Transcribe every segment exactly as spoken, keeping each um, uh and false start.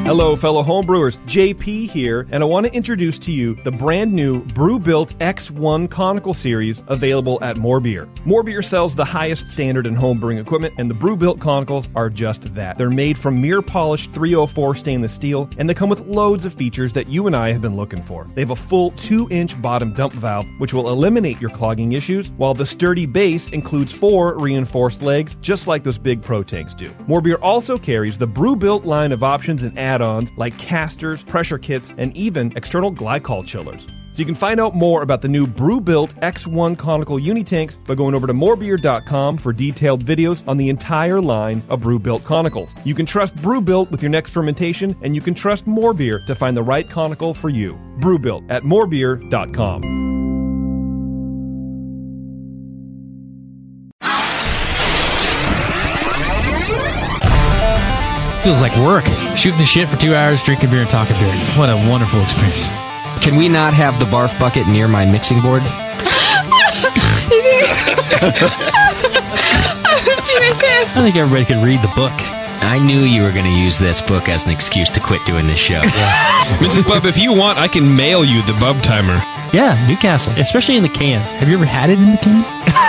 Hello, fellow homebrewers. J P here, and I want to introduce to you the brand new Brewbuilt X one Conical Series available at More Beer. More Beer sells the highest standard in homebrewing equipment, and the Brewbuilt Conicals are just that. They're made from mirror-polished three oh four stainless steel, and they come with loads of features that you and I have been looking for. They have a full two inch bottom dump valve, which will eliminate your clogging issues, while the sturdy base includes four reinforced legs, just like those big Pro tanks do. More Beer also carries the Brewbuilt line of options and add-ons like casters, pressure kits, and even external glycol chillers. So you can find out more about the new Brewbuilt X one Conical Unitanks by going over to more beer dot com for detailed videos on the entire line of Brewbuilt Conicals. You can trust Brewbuilt with your next fermentation, and you can trust More Beer to find the right conical for you. Brewbuilt at more beer dot com. Feels like work. Shooting the shit for two hours, drinking beer and talking beer. What a wonderful experience. Can we not have the barf bucket near my mixing board? I think everybody could read the book. I knew you were going to use this book as an excuse to quit doing this show. Missus Bub, if you want, I can mail you the Bub Timer. Yeah, Newcastle. Especially in the can. Have you ever had it in the can?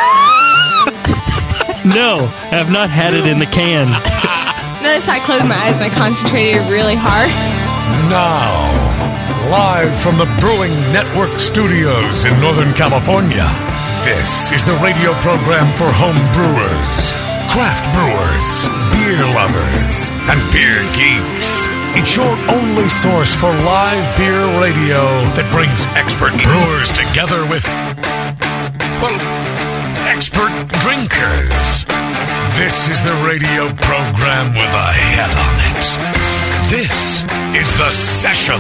No, I have not had it in the can. Notice I closed my eyes and I concentrated really hard. Now, live from the Brewing Network studios in Northern California, this is the radio program for home brewers, craft brewers, beer lovers, and beer geeks. It's your only source for live beer radio that brings expert brewers together with, well, expert drinkers. This is the radio program with a head on it. This is The Session.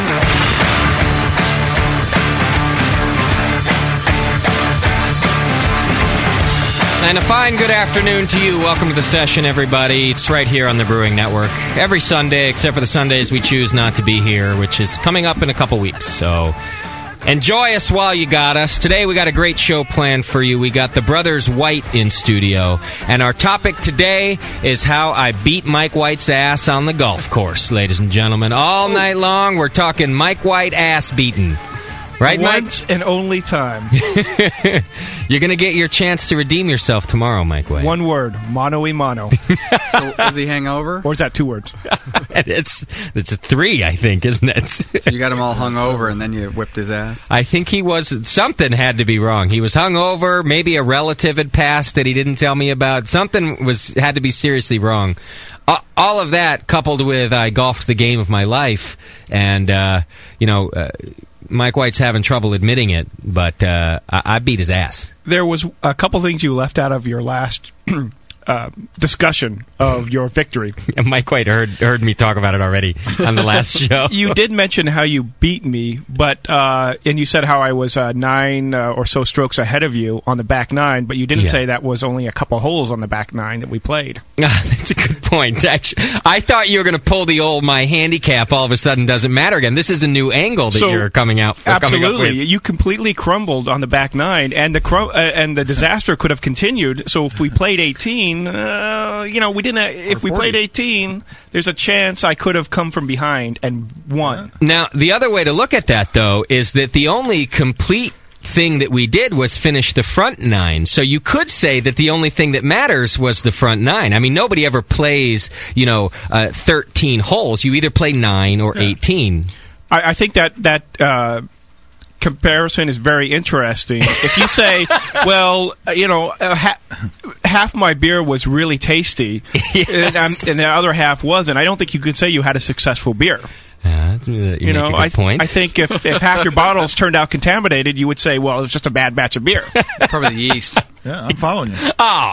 And a fine good afternoon to you. Welcome to The Session, everybody. It's right here on the Brewing Network. Every Sunday, except for the Sundays we choose not to be here, which is coming up in a couple weeks. So enjoy us while you got us. Today we got a great show planned for you. We got the Brothers White in studio. And our topic today is how I beat Mike White's ass on the golf course, ladies and gentlemen. All night long, we're talking Mike White ass beating. Right, Mike? Once and only time. You're going to get your chance to redeem yourself tomorrow, Mike White. One word, mono y mono. So is he hangover? Or is that two words? it's it's a three, I think, isn't it? So you got him all hung over and then you whipped his ass? I think he was, something had to be wrong. He was hung over, maybe a relative had passed that he didn't tell me about. Something was had to be seriously wrong. Uh, all of that coupled with I golfed the game of my life and, uh, you know... Uh, Mike White's having trouble admitting it, but uh, I-, I beat his ass. There was a couple things you left out of your last uh, discussion of your victory. Mike White heard heard me talk about it already on the last show. You did mention how you beat me, but uh, and you said how I was uh, nine uh, or so strokes ahead of you on the back nine, but you didn't Yeah. say that was only a couple holes on the back nine that we played. That's a good point. Actually, I thought you were going to pull the old my handicap all of a sudden doesn't matter again. This is a new angle that So, you're coming out. Coming up Absolutely, with. you completely crumbled on the back nine, and the crum- uh, and the disaster could have continued. So if we played eighteen, uh, you know, we didn't. Uh, if we played eighteen, there's a chance I could have come from behind and won. Now, the other way to look at that, though, is that the only complete thing that we did was finish the front nine. So you could say that the only thing that matters was the front nine. I mean, nobody ever plays, you know, uh, thirteen holes. You either play nine or yeah. eighteen. I, I think that that uh, comparison is very interesting. If you say, well, uh, you know, uh, ha- half my beer was really tasty, yes. and, um, and the other half wasn't, I don't think you could say you had a successful beer. Uh, you you know, make a good I, point. I think if, if half your bottles turned out contaminated, you would say, well, it was just a bad batch of beer. Probably the yeast. Yeah, I'm following you. Oh.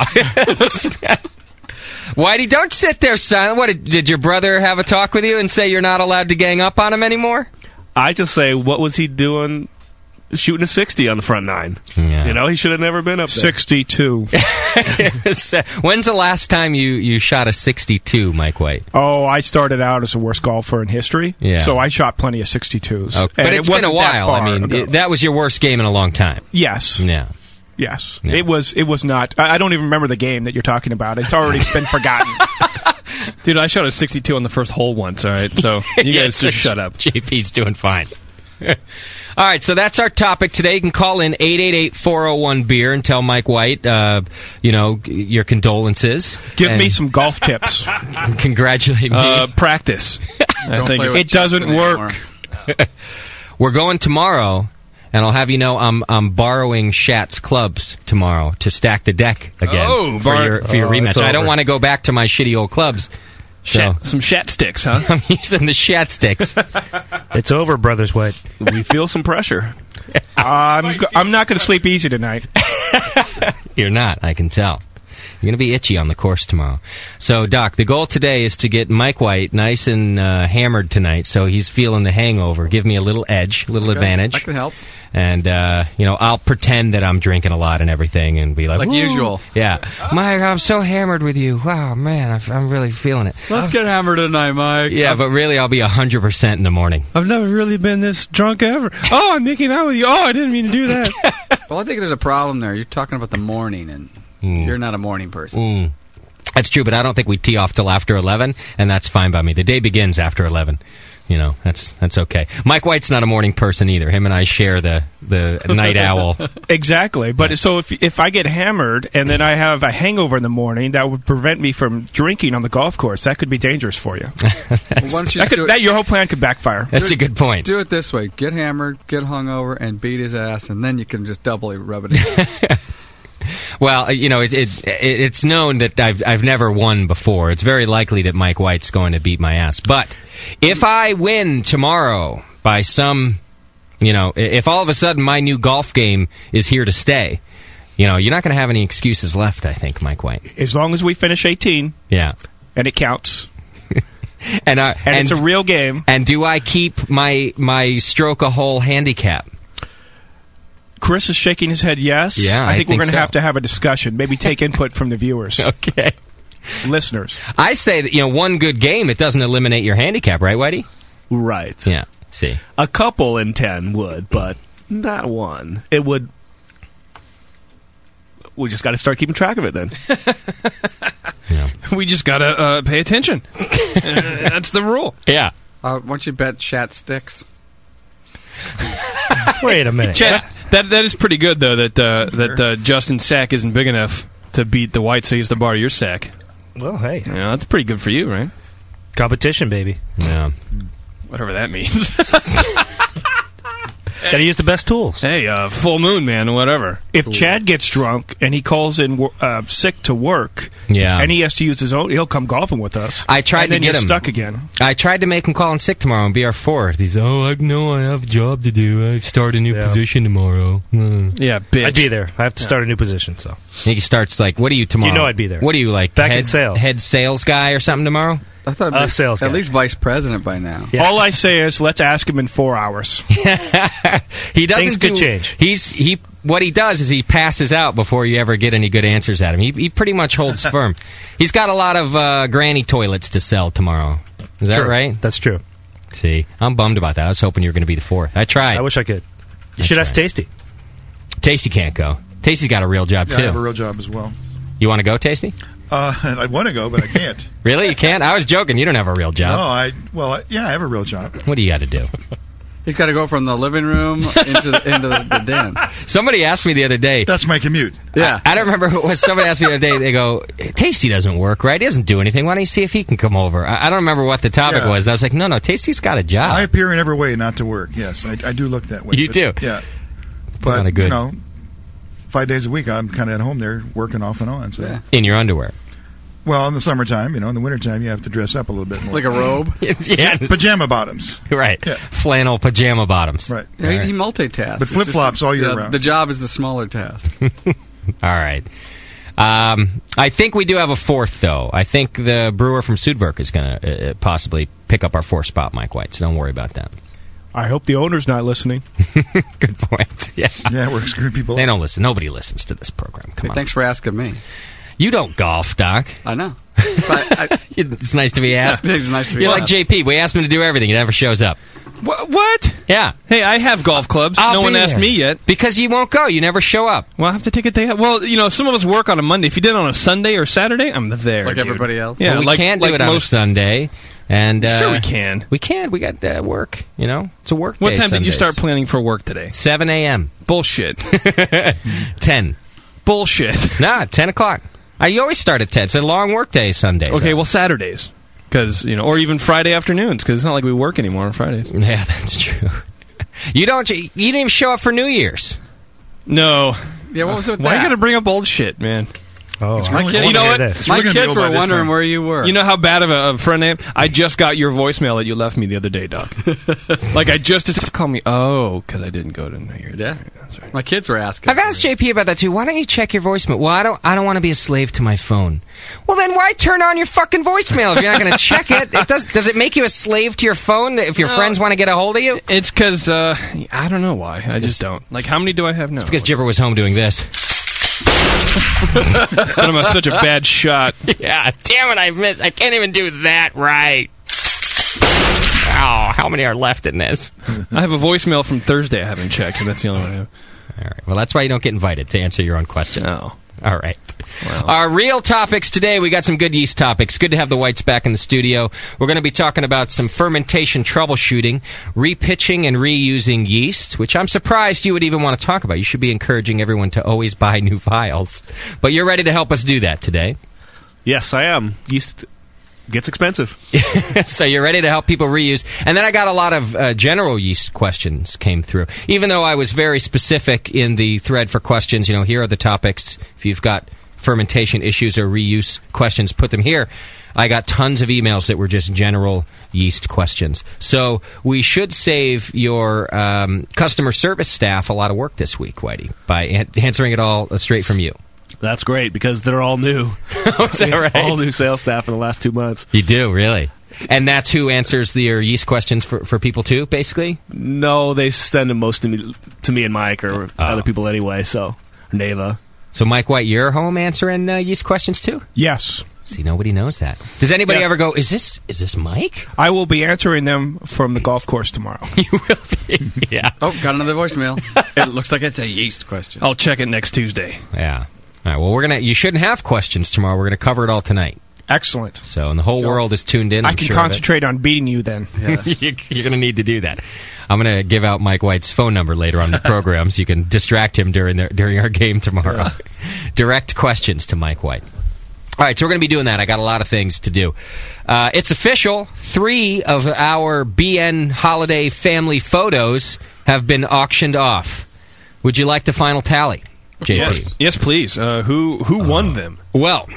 Whitey, don't sit there silent. What, did, did your brother have a talk with you and say you're not allowed to gang up on him anymore? I just say, what was he doing shooting a sixty on the front nine? Yeah. You know, he should have never been up there. sixty-two. When's the last time you, you shot a sixty-two, Mike White? Oh, I started out as the worst golfer in history, yeah. so I shot plenty of sixty-twos. Okay. But it's it been a while. I mean, ago. it, that was your worst game in a long time. Yes. Yeah. Yes. Yeah. It was It was not. I, I don't even remember the game that you're talking about. It's already been forgotten. Dude, I shot a sixty-two on the first hole once, all right? So you Yeah, guys so just shut up. J P's doing fine. All right, so that's our topic today. You can call in eight eight eight, four oh one, beer and tell Mike White, uh, you know, your condolences. Give and me some golf tips. Congratulate me. Uh, practice. I Don't think play it's- with It doesn't Justin work. anymore. We're going tomorrow, and I'll have you know I'm I'm borrowing Shat's clubs tomorrow to stack the deck again Oh, for bar- your for your Oh, rematch. it's I don't over. want to go back to my shitty old clubs. So Shat, some shat sticks, huh? I'm using the Shat sticks. It's over, Brothers White. We feel some pressure. I'm, go- I'm not going to sleep easy tonight. You're not, I can tell. You're going to be itchy on the course tomorrow. So, Doc, the goal today is to get Mike White nice and uh, hammered tonight so he's feeling the hangover. Give me a little edge, a little Okay, advantage. I can help. And, uh, you know, I'll pretend that I'm drinking a lot and everything and be like, Like "Woo." usual. Yeah. Mike, I'm so hammered with you. Wow, man, I- I'm really feeling it. Let's get hammered tonight, Mike. Yeah, but really, I'll be one hundred percent in the morning. I've never really been this drunk ever. Oh, I'm making out with you. Oh, I didn't mean to do that. Well, I think there's a problem there. You're talking about the morning, and Mm. you're not a morning person. Mm. That's true, but I don't think we tee off till after eleven, and that's fine by me. The day begins after eleven. You know, that's that's okay. Mike White's not a morning person either. Him and I share the, the night owl. Exactly. But so if if I get hammered and then I have a hangover in the morning, that would prevent me from drinking on the golf course. That could be dangerous for you. Well, why don't you That just do could, it, that your whole plan could backfire. That's a good point. do it this way: get hammered, get hungover, and beat his ass, and then you can just doubly rub it in. Well, you know, it, it, it, it's known that I've I've never won before. It's very likely that Mike White's going to beat my ass. But if I win tomorrow by some, you know, i- if all of a sudden my new golf game is here to stay, you know, you're not going to have any excuses left, I think, Mike White. As long as we finish eighteen Yeah. and it counts, And, uh, and, it's a real game. And do I keep my my stroke a hole handicap? Chris is shaking his head yes. Yeah, I I think, think we're going to so. have to have a discussion. Maybe take input from the viewers, Okay. listeners. I say that, you know, one good game, it doesn't eliminate your handicap, right, Whitey? Right. Yeah. See. A couple in ten would, but not one. It would. We just got to start keeping track of it then. Yeah. We just got to uh, pay attention. That's the rule. Yeah. Uh, why don't you bet Shat sticks? Wait a minute. Chad, that that is pretty good though. That uh, that uh, Justin's sack isn't big enough to beat the White, so he has to borrow your sack. Well, hey, You know, that's pretty good for you, right? competition, baby. Yeah. Whatever that means. Got to use the best tools. Hey, uh, full moon, man, whatever. If Chad gets drunk and he calls in wo- uh, sick to work, Yeah. and he has to use his own, he'll come golfing with us. I tried and to then get you're him. stuck again. I tried to make him call in sick tomorrow and be our fourth. He's, oh, I know I have a job to do. I start a new Yeah. position tomorrow. Mm. Yeah, bitch. I'd be there. I have to start a new position, so. He starts like, what are you tomorrow? You know I'd be there. What are you, like, Back in head, sales. head sales guy or something tomorrow? I thought Uh, maybe- sales at guy. least vice president by now. Yeah. All I say is, let's ask him in four hours. He doesn't Things could do- change. He's he. What he does is he passes out before you ever get any good answers at him. He, he pretty much holds firm. He's got a lot of uh, granny toilets to sell tomorrow. Is that True. right? That's true. See, I'm bummed about that. I was hoping you were going to be the fourth. I tried. I wish I could. You That's should ask right. Tasty. Tasty can't go. Tasty's got a real job Yeah, too. I have a real job as well. You want to go, Tasty? Uh, I want to go, but I can't. Really? You can't? I was joking. You don't have a real No, job. I well, I, yeah, I have a real job. What do you got to do? He's got to go from the living room into the, into the, the den. Somebody asked me the other day. That's my commute. Yeah. I don't remember who it was. Somebody asked me the other day. They go, Tasty doesn't work, right? He doesn't do anything. Why don't you see if he can come over? I, I don't remember what the topic Yeah. was. And I was like, no, no, Tasty's got a job. I appear in every way not to work. Yes, I, I do look that way. You but- do? Yeah, Not a but good- you know, five days a week I'm kind of at home there working off and on. So, Yeah. In your underwear. well, in the summertime, you know, in the wintertime, you have to dress up a little bit more. Like a robe. yeah, Pajama bottoms, right. Yeah. Flannel pajama bottoms. right? Yeah, he, he multitasks. But It's flip-flops just- all year yeah, round. The job is the smaller task. All right. Um, I think we do have a fourth, though. I think the brewer from Sudberg is going to uh, possibly pick up our fourth spot, Mike White, so don't worry about that. I hope the owner's not listening. Good point. Yeah. Yeah, we're screwing people They up. don't listen. Nobody listens to this program. Come Hey, on. thanks for asking me. You don't golf, Doc. I know. But I, It's nice to be asked. it's nice to be You're asked. like J P. We ask him to do everything. He never shows up. What? What? Yeah. Hey, I have golf clubs. I'll no one be asked there. me yet. Because you won't go. You never show up. Well, I have to take a day out. Well, you know, some of us work on a Monday. If you did it on a Sunday or Saturday, I'm there. Like dude. everybody else? Yeah, Well, we like, can't do like it on a most. Sunday. And uh, Sure we can. We can. We got uh, work. You know, it's a work What day. time did you Sundays. start planning for work today? seven a.m. Bullshit. ten. Bullshit. Nah, ten o'clock. Uh, you always start at ten. It's a long work day Sundays. Okay, well, Saturdays. Because, you know, or even Friday afternoons, because it's not like we work anymore on Fridays. Yeah, that's true. You don't. You didn't even show up for New Year's. No. Yeah, what was it with Why that? you gotta bring up old shit, man? Oh, My really- kids, You know what? This. my We're gonna kids go by were this wondering time. where you were. You know how bad of a, a friend I am? I just got your voicemail that you left me the other day, Doc. Like, I just, just call me, oh, because I didn't go to New Year's. Yeah. That's right. My kids were asking. I've asked J P about that too. Why don't you check your voicemail? Well, I don't. I don't want to be a slave to my phone. Well, then why turn on your fucking voicemail if you're not going to check it? It does. Does it make you a slave to your phone if your No. friends want to get a hold of you? It's because, uh, I don't know why. I just don't. Like, how many do I have now? Because Jibber was home doing this. But I'm a, such a bad shot. Yeah, damn it, I missed. I can't even do that right. Oh, how many are left in this? I have a voicemail from Thursday I haven't checked, and that's the only one I have. All right. Well, that's why you don't get invited to answer your own question. Oh. All right. Well. Our real topics today, we got some good yeast topics. Good to have the Whites back in the studio. We're going to be talking about some fermentation troubleshooting, repitching and reusing yeast, which I'm surprised you would even want to talk about. You should be encouraging everyone to always buy new vials. But you're ready to help us do that today. Yes, I am. Yeast gets expensive. So you're ready to help people reuse. And then I got a lot of uh, general yeast questions came through. Even though I was very specific in the thread for questions, you know, here are the topics. If you've got fermentation issues or reuse questions, put them here. I got tons of emails that were just general yeast questions. So we should save your um, customer service staff a lot of work this week, Whitey, by an- answering it all uh, straight from you. That's great because they're all new. Is that right? All new sales staff in the last two months. You do, really? And that's who answers the, your yeast questions for, for people, too, basically? No, they send them most to me, to me and Mike or Oh. other people anyway, so. Neva. So, Mike White, you're home answering uh, yeast questions, too? Yes. See, nobody knows that. Does anybody Yeah. ever go, is this is this Mike? I will be answering them from the golf course tomorrow. You will be. Yeah. Oh, got another voicemail. It looks like it's a yeast question. I'll check it next Tuesday. Yeah. All right, well, we're going to, you shouldn't have questions tomorrow. We're going to cover it all tonight. Excellent. So, and the whole world is tuned in. I I'm can sure of it. concentrate on beating you then. Yeah. You- You're going to need to do that. I'm going to give out Mike White's phone number later on in the program so you can distract him during the, during our game tomorrow. Direct questions to Mike White. All right, so we're going to be doing that. I got a lot of things to do. Uh, it's official. Three of our B N holiday family photos have been auctioned off. Would you like the final tally, J P? Yes, yes, please. Uh, who who won them? Well,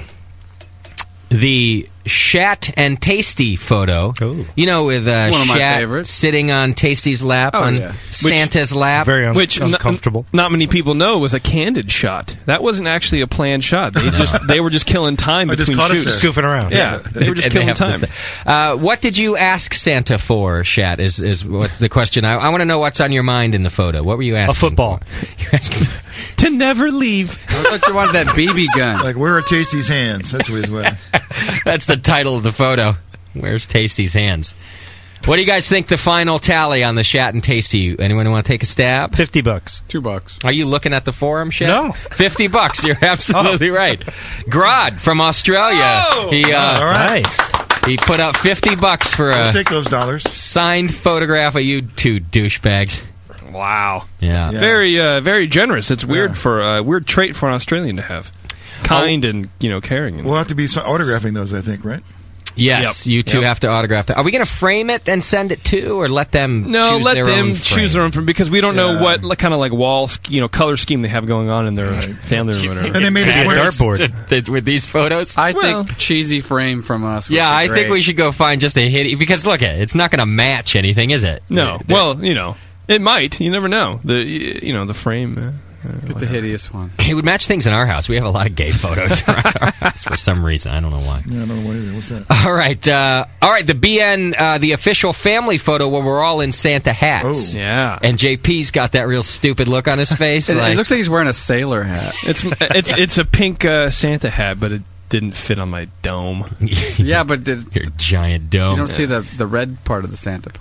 the Shat and Tasty photo. Ooh. You know, with uh, One of my Shat favorites. sitting on Tasty's lap, Oh, on yeah. Santa's lap. Very un- Which n- uncomfortable. not many people know was a candid shot. That wasn't actually a planned shot. They just they were just killing time I just between caught us shoots. there. Goofing around. Yeah, they were just And they killing have time. this- Uh, what did you ask Santa for, Shat? Is is what's the question? I, I want to know what's on your mind in the photo. What were you asking? A football. for? You're asking To never leave. I thought you wanted that B B gun. Like, where are Tasty's hands? That's what he's wearing. That's the title of the photo. Where's Tasty's hands? What do you guys think the final tally on the Shat and Tasty? Anyone want to take a stab? Fifty bucks. Two bucks. Are you looking at the forum, Shat? No. Fifty bucks. You're absolutely right. Grod from Australia. Oh! He uh, All right. Nice. he put up fifty bucks for I'll a take those dollars. signed photograph of you two douchebags. Wow. Yeah. Yeah. Very uh, very generous. It's weird Yeah. for a uh, weird trait for an Australian to have. Kind and you know caring. And We'll have to be so- autographing those, I think, right? Yes, Yep. you two Yep. have to autograph that. Are we going to frame it and send it to, or let them no, choose let their them own choose their frame? own from because we don't know Yeah. what like, kind of like wall sch- you know color scheme they have going on in their family or whatever. And they made Maybe it a point. dartboard. With these photos? I Well- think cheesy frame from us. would Yeah, be I great. think we should go find just a hit because look at it, it's not going to match anything, is it? No, The- well you know it might. You never know. The you know the frame. Uh, Get the hideous one. it would match things in our house. We have a lot of gay photos around our house for some reason. I don't know why. Yeah, I don't know what either. What's that? All right, uh, all right. The B N, uh, the official family photo where we're all in Santa hats. Oh. yeah, And J P's got that real stupid look on his face. It, like, it looks like he's wearing a sailor hat. it's it's it's a pink uh, Santa hat, but it didn't fit on my dome. Yeah, but did, your giant you dome. don't see the, the red part of the Santa part.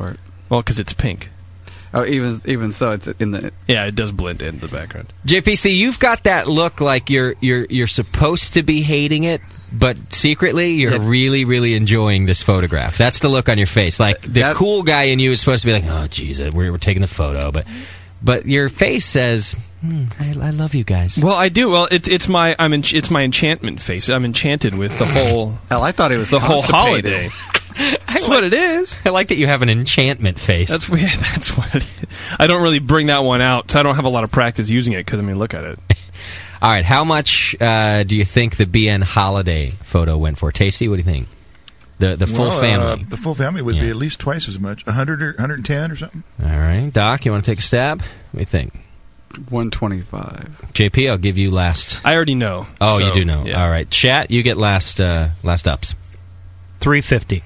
Well, because it's pink. Oh, even even so, it's in the Yeah, it does blend into the background. J P C, you've got that look like you're you're you're supposed to be hating it, but secretly you're Yeah. really really enjoying this photograph. That's the look on your face. Like the That- cool guy in you is supposed to be like, "Oh, geez, we're, we're taking the photo," but but your face says, hmm, I, "I love you guys." Well, I do. Well, it's it's my I'm en- it's my enchantment face. I'm enchanted with the whole hell. I thought it was the whole constipated. holiday. That's what it is. I like that you have an enchantment face. That's yeah, that's what it is. I don't really bring that one out, so I don't have a lot of practice using it. Because I mean, look at it. All right, how much uh, do you think the B N holiday photo went for? Tasty, what do you think? The the full Well, family. Uh, the full family would Yeah. be at least twice as much. one hundred or one hundred ten or something. All right, Doc, you want to take a stab? What do you think? one twenty-five. J P, I'll give you last. I already know. Oh, so, you do know. yeah. All right, Chat, you get last uh, last ups. three fifty.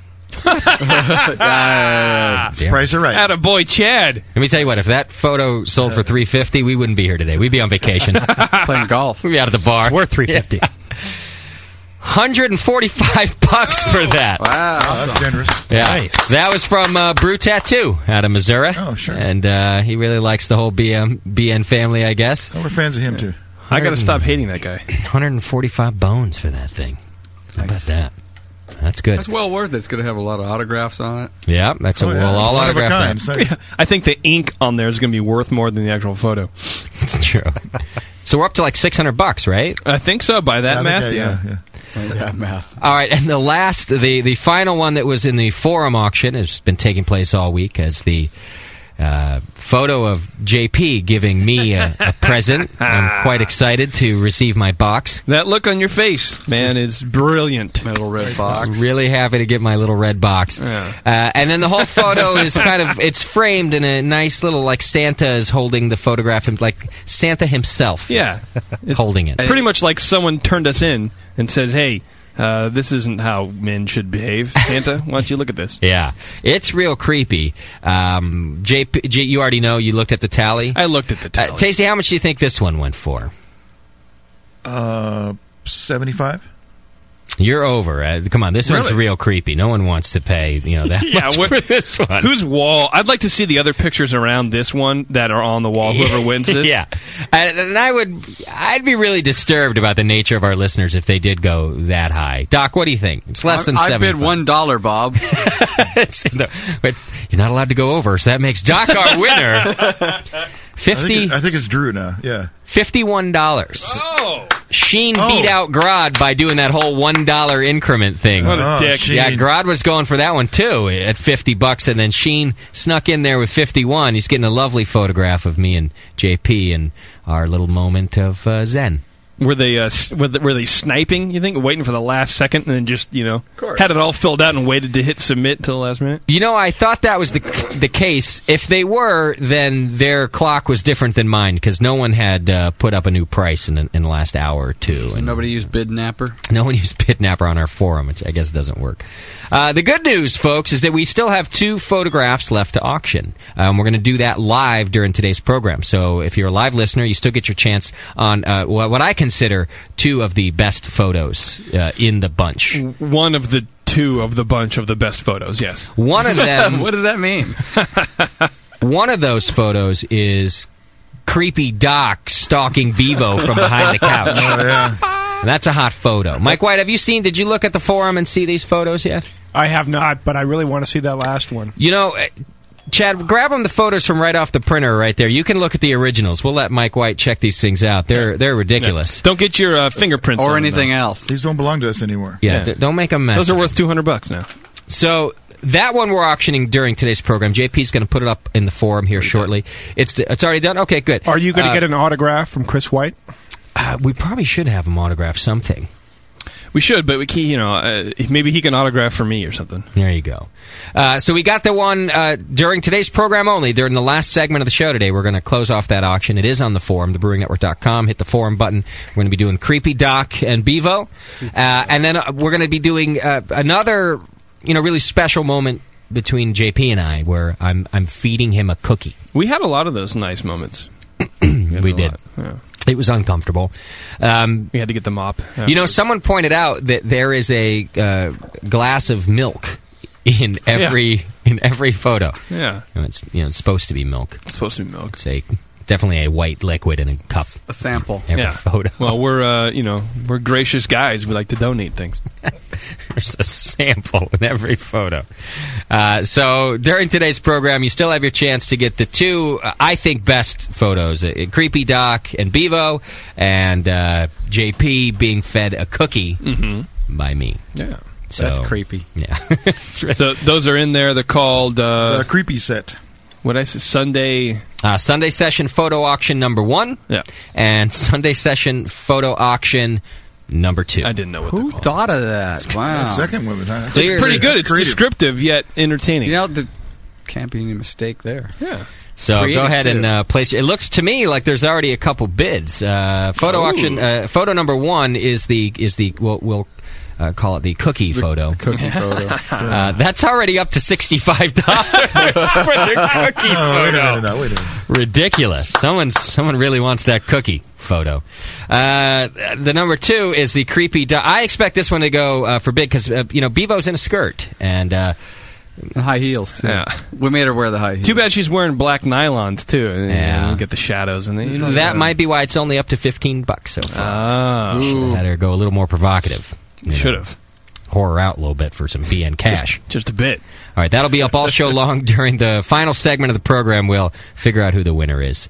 Yeah. Price are right. Atta boy, Chad. Let me tell you what. If that photo sold for three fifty, we wouldn't be here today. We'd be on vacation, Playing golf. we'd be out at the bar. Worth three fifty. one hundred forty-five bucks for that. Wow. Oh, that's generous. Yeah, Nice. that was from uh, Brew Tattoo out of Missouri. Oh, sure. And uh, he really likes the whole B M B N family, I guess. Oh, we're fans of him too. I got to stop hating that guy. one hundred forty-five bones for that thing. How about that? That's good. That's well worth it. It's going to have a lot of autographs on it. Yeah, that's a Oh, yeah. well all It's one of a autograph. kind. that. It's not- I think the ink on there is going to be worth more than the actual photo. It's true. So we're up to like six hundred bucks, right? I think so. By that I think math, that- yeah. yeah. Yeah, math. All right, and the last, the the final one that was in the forum auction has been taking place all week as the uh, photo of J P giving me a, a present. I'm quite excited to receive my box. That look on your face, man, is brilliant. My little red box. Really happy to get my little red box. Yeah. Uh, and then the whole photo is kind of, it's framed in a nice little, like Santa is holding the photograph, and like Santa himself is Yeah. It's holding it. pretty much like someone turned us in and says, hey, uh, this isn't how men should behave. Santa, why don't you look at this? Yeah, it's real creepy. Um, J P, J, you already know, you looked at the tally. I looked at the tally. Uh, Tasty, how much do you think this one went for? Uh, seventy-five. You're over. Uh, come on, this one's Really? real creepy. No one wants to pay, you know, that Yeah, much what- for this one. Whose wall? I'd like to see the other pictures around this one that are on the wall. Whoever wins this. Yeah, and, and I would, I'd be really disturbed about the nature of our listeners if they did go that high. Doc, what do you think? It's less than I, I seven. bid one dollar, Bob. But you're not allowed to go over, so that makes Doc our winner. I Fifty. think, it, I think it's Drew now. Yeah. Fifty-one dollars. Oh, Sheen Oh. beat out Grod by doing that whole one dollar increment thing. what a Oh, dick. Sheen. Yeah, Grod was going for that one too at fifty bucks, and then Sheen snuck in there with fifty-one. He's getting a lovely photograph of me and J P and our little moment of uh, Zen. Were they uh, s- were, they, were they sniping? You think waiting for the last second and then just you know course. had it all filled out and waited to hit submit until the last minute? You know, I thought that was the the case. If they were, then their clock was different than mine because no one had uh, put up a new price in, in the last hour or two. And Nobody used Bidnapper. no one used Pitnapper on our forum, which I guess doesn't work. Uh, the good news, folks, is that we still have two photographs left to auction. Um, we're going to do that live during today's program. So if you're a live listener, you still get your chance on uh, what what I consider two of the best photos uh, in the bunch. One of the two of the bunch of the best photos. Yes. One of them, What does that mean? one of those photos is creepy Doc stalking Bevo from behind the couch. Oh, yeah. And that's a hot photo. Mike White, have you seen? Did you look at the forum and see these photos yet? I have not, but I really want to see that last one. You know, uh, Chad, grab them the photos from right off the printer right there. You can look at the originals. We'll let Mike White check these things out. They're they're ridiculous. Don't get your uh, fingerprints Or on them, anything though. else. These don't belong to us anymore. Yeah, Yeah. d- don't make them mess. Those are worth two hundred bucks now. So that one we're auctioning during today's program. J P's going to put it up in the forum here shortly. It's it's already done. Okay, good. Are you going to Uh, get an autograph from Chris White? Uh, we probably should have him autograph something. We should, but we can, you know, uh, maybe he can autograph for me or something. There you go. Uh, so we got the one uh, during today's program only. During the last segment of the show today, we're going to close off that auction. It is on the forum, the brewing network dot com. Hit the forum button. We're going to be doing Creepy Doc and Bevo. Uh, and then uh, we're going to be doing uh, another, you know, really special moment between J P and I where I'm I'm feeding him a cookie. We had a lot of those nice moments. We a did. lot, yeah. It was uncomfortable. Um, We had to get the mop. you know, someone pointed out that there is a uh, glass of milk in every in every photo. Yeah. You know, it's you know it's supposed to be milk. It's supposed to be milk. It's a definitely a white liquid in a cup. A sample. Every yeah. photo. Well, we're uh, you know we're gracious guys. We like to donate things. There's a sample in every photo. Uh, so during today's program, you still have your chance to get the two, uh, I think, best photos: uh, Creepy Doc and Bevo, and uh, J P being fed a cookie mm-hmm. by me. Yeah. So, That's creepy. Yeah. Right. So those are in there. They're called uh, the creepy set. What I say, Sunday uh, Sunday session photo auction number one. Yeah. And Sunday session photo auction number two. I didn't know what Who called. thought of that? Wow. That second one, huh? It's pretty good. It's creative. descriptive yet entertaining. You know, there can't be any mistake there. Yeah. So Creative go ahead too. and uh, place. It looks to me like there's already a couple bids. Uh, photo Ooh. auction. Uh, photo number one is the is the we'll, we'll uh, call it the cookie The, photo. The cookie photo. Uh, that's already up to sixty-five dollars for the cookie Oh, wait a photo. minute, now, wait a minute. Ridiculous. Someone someone really wants that cookie photo. Uh, the number two is the creepy. Do- I expect this one to go uh, for big because uh, you know Bevo's in a skirt and. Uh, And high heels, too. Yeah. We made her wear the high heels. Too bad she's wearing black nylons too. And, Yeah. you know, get the shadows and you know, that might be why it's only up to fifteen bucks so far. Ah, Should have had her go a little more provocative. You know, should have. Whore her out a little bit for some B N cash. Just, just a bit. All right, that'll be up all show long. During the final segment of the program, we'll figure out who the winner is.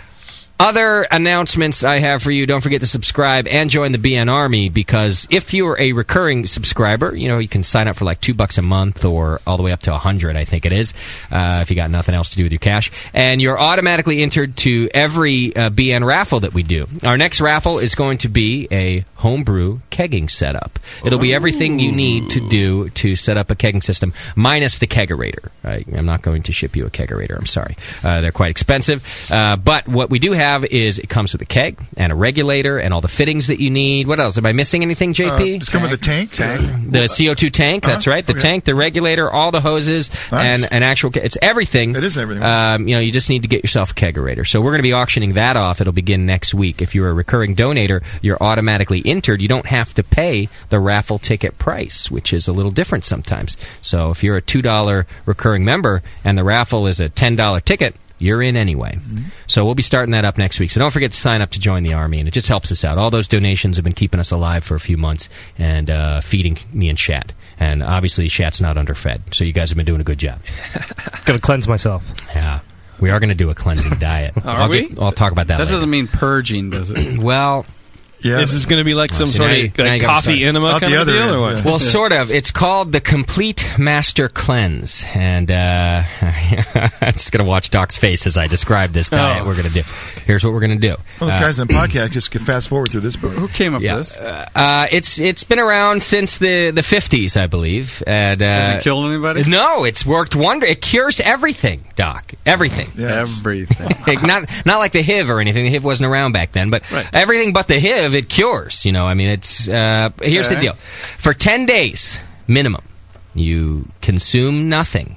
Other announcements I have for you. Don't forget to subscribe and join the B N Army, because if you're a recurring subscriber, you know, you can sign up for like two bucks a month or all the way up to a hundred, I think it is, uh, if you got nothing else to do with your cash. And you're automatically entered to every uh, B N raffle that we do. Our next raffle is going to be a homebrew kegging setup. It'll be everything you need to do to set up a kegging system, minus the kegerator. I, I'm not going to ship you a kegerator. I'm sorry. Uh, they're quite expensive. Uh, but what we do have is it comes with a keg and a regulator and all the fittings that you need. What else? Am I missing anything, J P? Uh, it's come with a tank. Tank. The C O two tank, that's Uh-huh. right. The Okay. tank, the regulator, all the hoses, Nice. and an actual... Ke- it's everything. It is everything. Um, you know, you just need to get yourself a kegerator. So we're going to be auctioning that off. It'll begin next week. If you're a recurring donator, you're automatically entered. You don't have to pay the raffle ticket price, which is a little different sometimes. So if you're a two dollars recurring member and the raffle is a ten dollars ticket, you're in anyway. Mm-hmm. So we'll be starting that up next week. So don't forget to sign up to join the Army, and it just helps us out. All those donations have been keeping us alive for a few months and uh, feeding me and Shat. And obviously, Shat's not underfed, so you guys have been doing a good job. Gotta cleanse myself. Yeah. We are going to do a cleansing diet. Are I'll we? Get, I'll talk about that That later. doesn't mean purging, does it? Well... Yeah. This is going to be like some so sort now of you- now like you gotta coffee start. enema Out kind the of other deal, end, or what? yeah. Well, sort of. It's called the Complete Master Cleanse. And uh, I'm just going to watch Doc's face as I describe this diet Oh. we're going to do. Here's what we're going to do. Well, those Uh, guys on the podcast just can fast forward through this book. Who came up yeah. with this? Uh, it's it's been around since the, the fifties, I believe. And, uh, Has it killed anybody? No, it's worked wonder. It cures everything, Doc. Everything. Yeah, it's- Everything. Like, not not like the H I V or anything. The H I V wasn't around back then, but Right. everything but the H I V it cures. You know, I mean, it's uh, here's the Okay. deal: for ten days minimum, you consume nothing.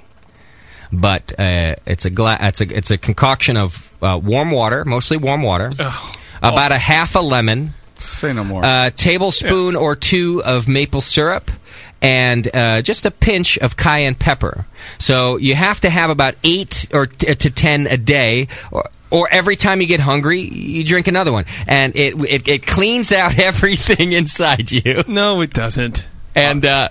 But uh, it's a gla- it's a it's a concoction of uh, warm water, mostly warm water, about a half a lemon, Say no more. a tablespoon or two of maple syrup, and uh, just a pinch of cayenne pepper. So you have to have about eight or t- to ten a day, or, or every time you get hungry, you drink another one, and it it, it cleans out everything inside you. No, it doesn't. And uh,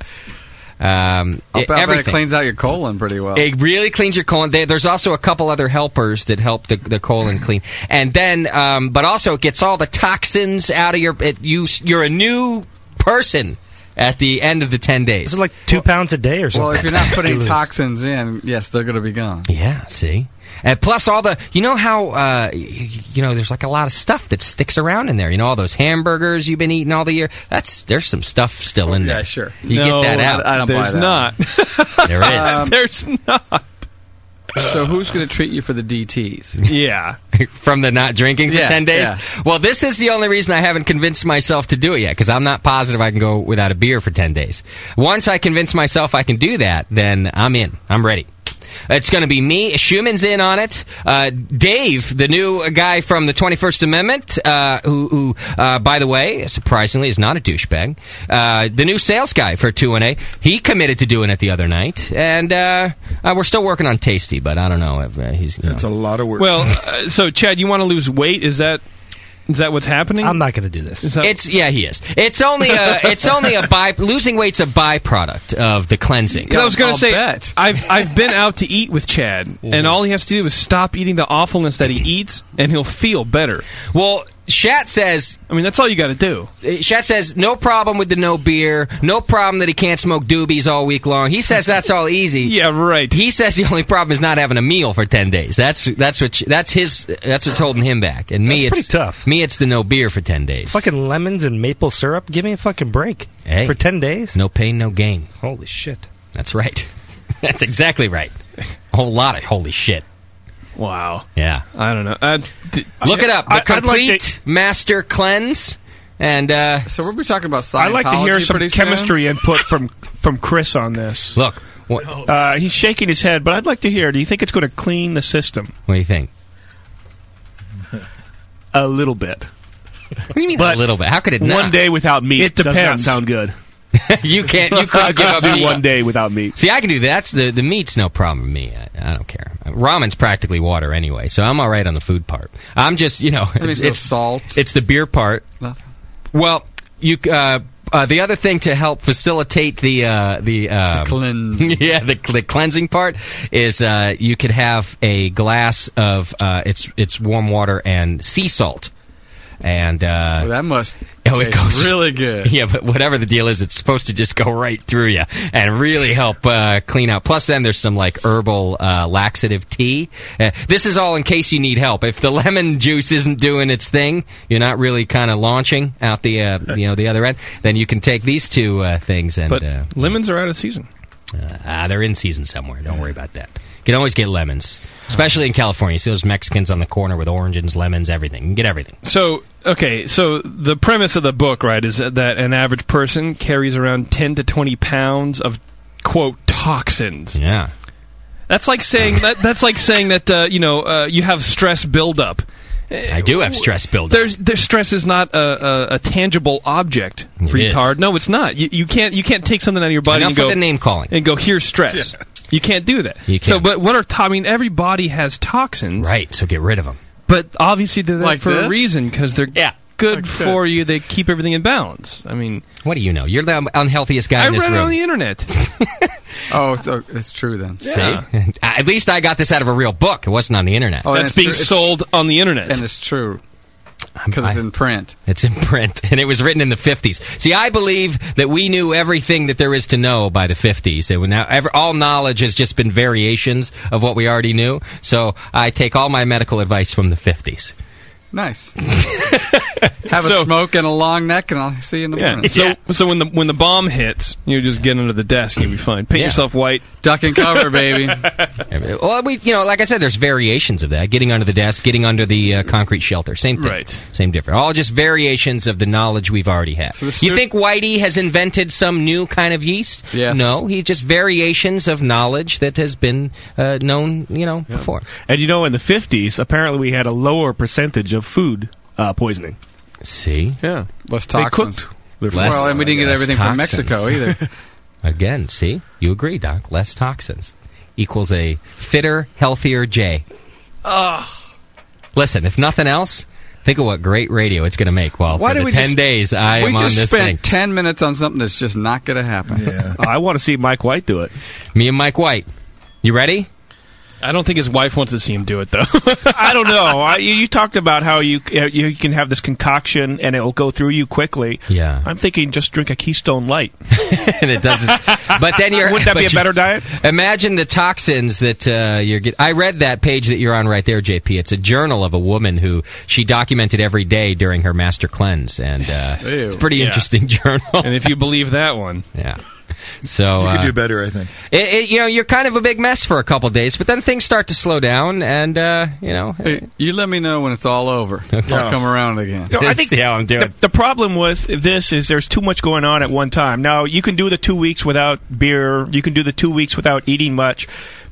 um, I'll it- bet that it everything. cleans out your colon pretty well. It really cleans your colon. There, there's also a couple other helpers that help the, the colon clean, and then, um, but also it gets all the toxins out of your. It, you, you're a new person at the end of the ten days. This is like two pounds a day or something. Well, if you're not putting You lose. toxins in, yes, they're going to be gone. Yeah, see? And plus all the, you know how, uh, you, you know, there's like a lot of stuff that sticks around in there. You know, all those hamburgers you've been eating all the year. That's, there's some stuff still in there. Yeah, sure. You No, get that out. I don't buy There's that. not. There is. Um, There's not. So who's going to treat you for the D Ts? Yeah. From the not drinking for Yeah, ten days? yeah. Well, this is the only reason I haven't convinced myself to do it yet, because I'm not positive I can go without a beer for ten days. Once I convince myself I can do that, then I'm in. I'm ready. It's going to be me. Schumann's in on it. Uh, Dave, the new guy from the twenty-first Amendment, uh, who, who uh, by the way, surprisingly, is not a douchebag. Uh, the new sales guy for two and A, he committed to doing it the other night. And uh, uh, we're still working on Tasty, but I don't know if uh, he's... That's know. a lot of work. Well, uh, so, Chad, you want to lose weight? Is that... Is that what's happening? I'm not going to do this. That- it's yeah, he is. It's only a. It's only a by losing weight's a byproduct of the cleansing. Because I was going I'll to say, bet. I've I've been out to eat with Chad, Mm-hmm. and all he has to do is stop eating the awfulness that he eats, and he'll feel better. Well, Shat says. I mean, that's all you got to do. Shat says no problem with the no beer, no problem that he can't smoke doobies all week long. He says that's all easy. Yeah, right. He says the only problem is not having a meal for ten days. That's that's what that's his that's what's holding him back. And me, That's it's pretty tough. Me, it's the no beer for ten days. Fucking lemons and maple syrup? Give me a fucking break. Hey. For ten days? No pain, no gain. Holy shit. That's right. That's exactly right. A whole lot of holy shit. Wow. Yeah. I don't know. Uh, d- Look it up. The I- I'd like Complete to- Master Cleanse. And uh, So we'll be talking about Scientology I'd like to hear some pretty soon. chemistry input from from Chris on this. look, what, Uh, he's shaking his head, but I'd like to hear. Do you think it's going to clean the system? what do you think? A little bit. What do you mean But a little bit? How could it not? One day without meat It does not depends. sound good. you can't. You couldn't give up meat. One day without meat. See, I can do that. That's the the meat's no problem with me. I, I don't care. Ramen's practically water anyway, so I'm all right on the food part. I'm just, you know, That means it's no it's, salt. it's the beer part. Nothing. Well, you. Uh, uh, the other thing to help facilitate the uh, the, um, Cleanse. yeah the, the cleansing part is uh, you could have a glass of uh, it's it's warm water and sea salt. And uh, Well, that must oh, it taste goes really good. Yeah, but whatever the deal is, it's supposed to just go right through you and really help uh, clean out. Plus, then there's some like herbal uh, laxative tea. Uh, this is all in case you need help. If the lemon juice isn't doing its thing, you're not really kind of launching out the uh, you know the other end. Then you can take these two uh, things and but uh, lemons are out of season. uh, ah, they're in season somewhere. Don't worry about that. You can always get lemons, especially in California. You see those Mexicans on the corner with oranges, lemons, everything. You can get everything. So, okay, so the premise of the book, right, is that an average person carries around ten to twenty pounds of, quote, toxins. Yeah. That's like saying that. That's like saying that uh, you know uh, you have stress buildup. I do have stress buildup. There's, there's stress is not a, a, a tangible object, It retard. is. No, it's not. You, you can't you can't take something out of your body Enough and go with the name calling. and go here's stress. You can't do that. You So, can't. but what are to- I mean? Every body has toxins, Right, so get rid of them. but obviously they're there Like for a this? reason because they're Yeah. good Like for you. They keep everything in balance. I mean, What do you know? You're the unhealthiest guy I in this read it room. on the internet. Oh, so it's true then. See? Yeah. At least I got this out of a real book. It wasn't on the internet. Oh, and That's it's being true- it's- sold on the internet. And it's true. Because I- it's in print. It's in print, and it was written in the fifties. See, I believe that we knew everything that there is to know by the fifties. And now, ever, all knowledge has just been variations of what we already knew. So I take all my medical advice from the fifties. Nice. Have a So- smoke and a long neck, and I'll see you in the Yeah. morning. So, so when the when the bomb hits, you just get under the desk. You'll be fine. Paint Yeah. yourself white. Duck and cover, baby. Well, we, you know, like I said, there's variations of that. Getting under the desk, getting under the uh, concrete shelter, same thing, Right. Same difference. All just variations of the knowledge we've already had. So the you stu- think Whitey has invented some new kind of yeast? Yes. No, he's just variations of knowledge that has been uh, known, you know, before. And you know, in the fifties, apparently we had a lower percentage of food uh, poisoning. See, Yeah. Less They toxins. cooked their Less- Well, and we didn't get less everything from toxins. Mexico either. again, see, you agree, Doc? Less toxins equals a fitter, healthier Jay. Listen, if nothing else, think of what great radio it's going to make. Well, Why for did the we ten just- days I we am on just this spent thing. ten minutes on something that's just not going to happen. Yeah. I want to see Mike White do it. Me and Mike White. You ready? I don't think his wife wants to see him do it though. I don't know. I, you, you talked about how you uh, you can have this concoction and it'll go through you quickly. Yeah. I'm thinking just drink a Keystone Light. and it doesn't. But then you're. Wouldn't that but be a you- better diet? Imagine the toxins that uh, you're getting. I read that page that you're on right there, J P. It's a journal of a woman who she documented every day during her master cleanse, and uh, Ew. it's a pretty Yeah. interesting journal. And if you believe that one, yeah. So You could uh, do better, I think. it, it, you know, you're kind of a big mess for a couple days, but then things start to slow down, and uh, you know, Hey, you let me know when it's all over. Okay. I'll come around again. No, I think see how I'm doing. The, the problem with this is there's too much going on at one time. Now, you can do the two weeks without beer. You can do the two weeks without eating much.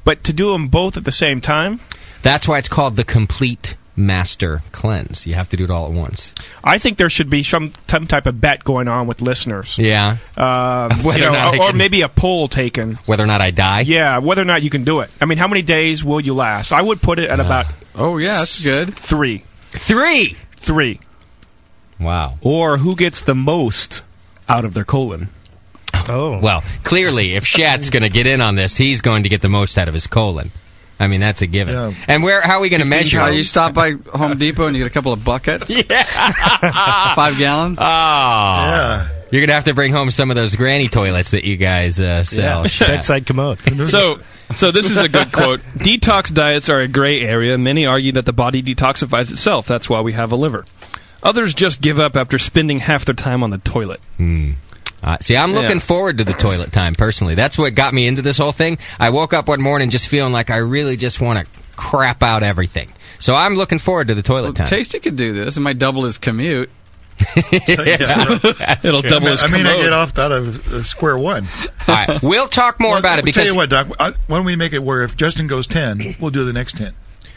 But to do them both at the same time, that's why it's called the Complete Master Cleanse. You have to do it all at once. I think there should be some, some type of bet going on with listeners. Yeah. Uh, Whether you know, or not I or can- maybe a poll taken. Whether or not I die? Yeah, whether or not you can do it. I mean, how many days will you last? I would put it at about Oh, yeah, that's good. three. Three! Three. Wow. Or who gets the most out of their colon? Oh. Well, clearly, if Shat's going to get in on this, he's going to get the most out of his colon. I mean, that's a given. Yeah. And where? How are we going to measure? Uh, you stop by Home Depot and you get a couple of buckets. Yeah. Five gallon. Oh. Yeah. You're going to have to bring home some of those granny toilets that you guys uh, sell. Yeah. Shat. Bedside commode. So, so this is a good quote. Detox diets are a gray area. Many argue that the body detoxifies itself. That's why we have a liver. Others just give up after spending half their time on the toilet. Hmm. Uh, see, I'm looking Yeah. forward to the toilet time, personally. That's what got me into this whole thing. I woke up one morning just feeling like I really just want to crap out everything. So I'm looking forward to the toilet time. Tasty could do this. It might double his commute. That's It'll true. double I his mean, I mean, I commode. get off out of uh, square one. All right, we'll talk more Well, about it I'll because... tell you what, Doc. I, why don't we make it where if Justin goes ten, we'll do the next ten.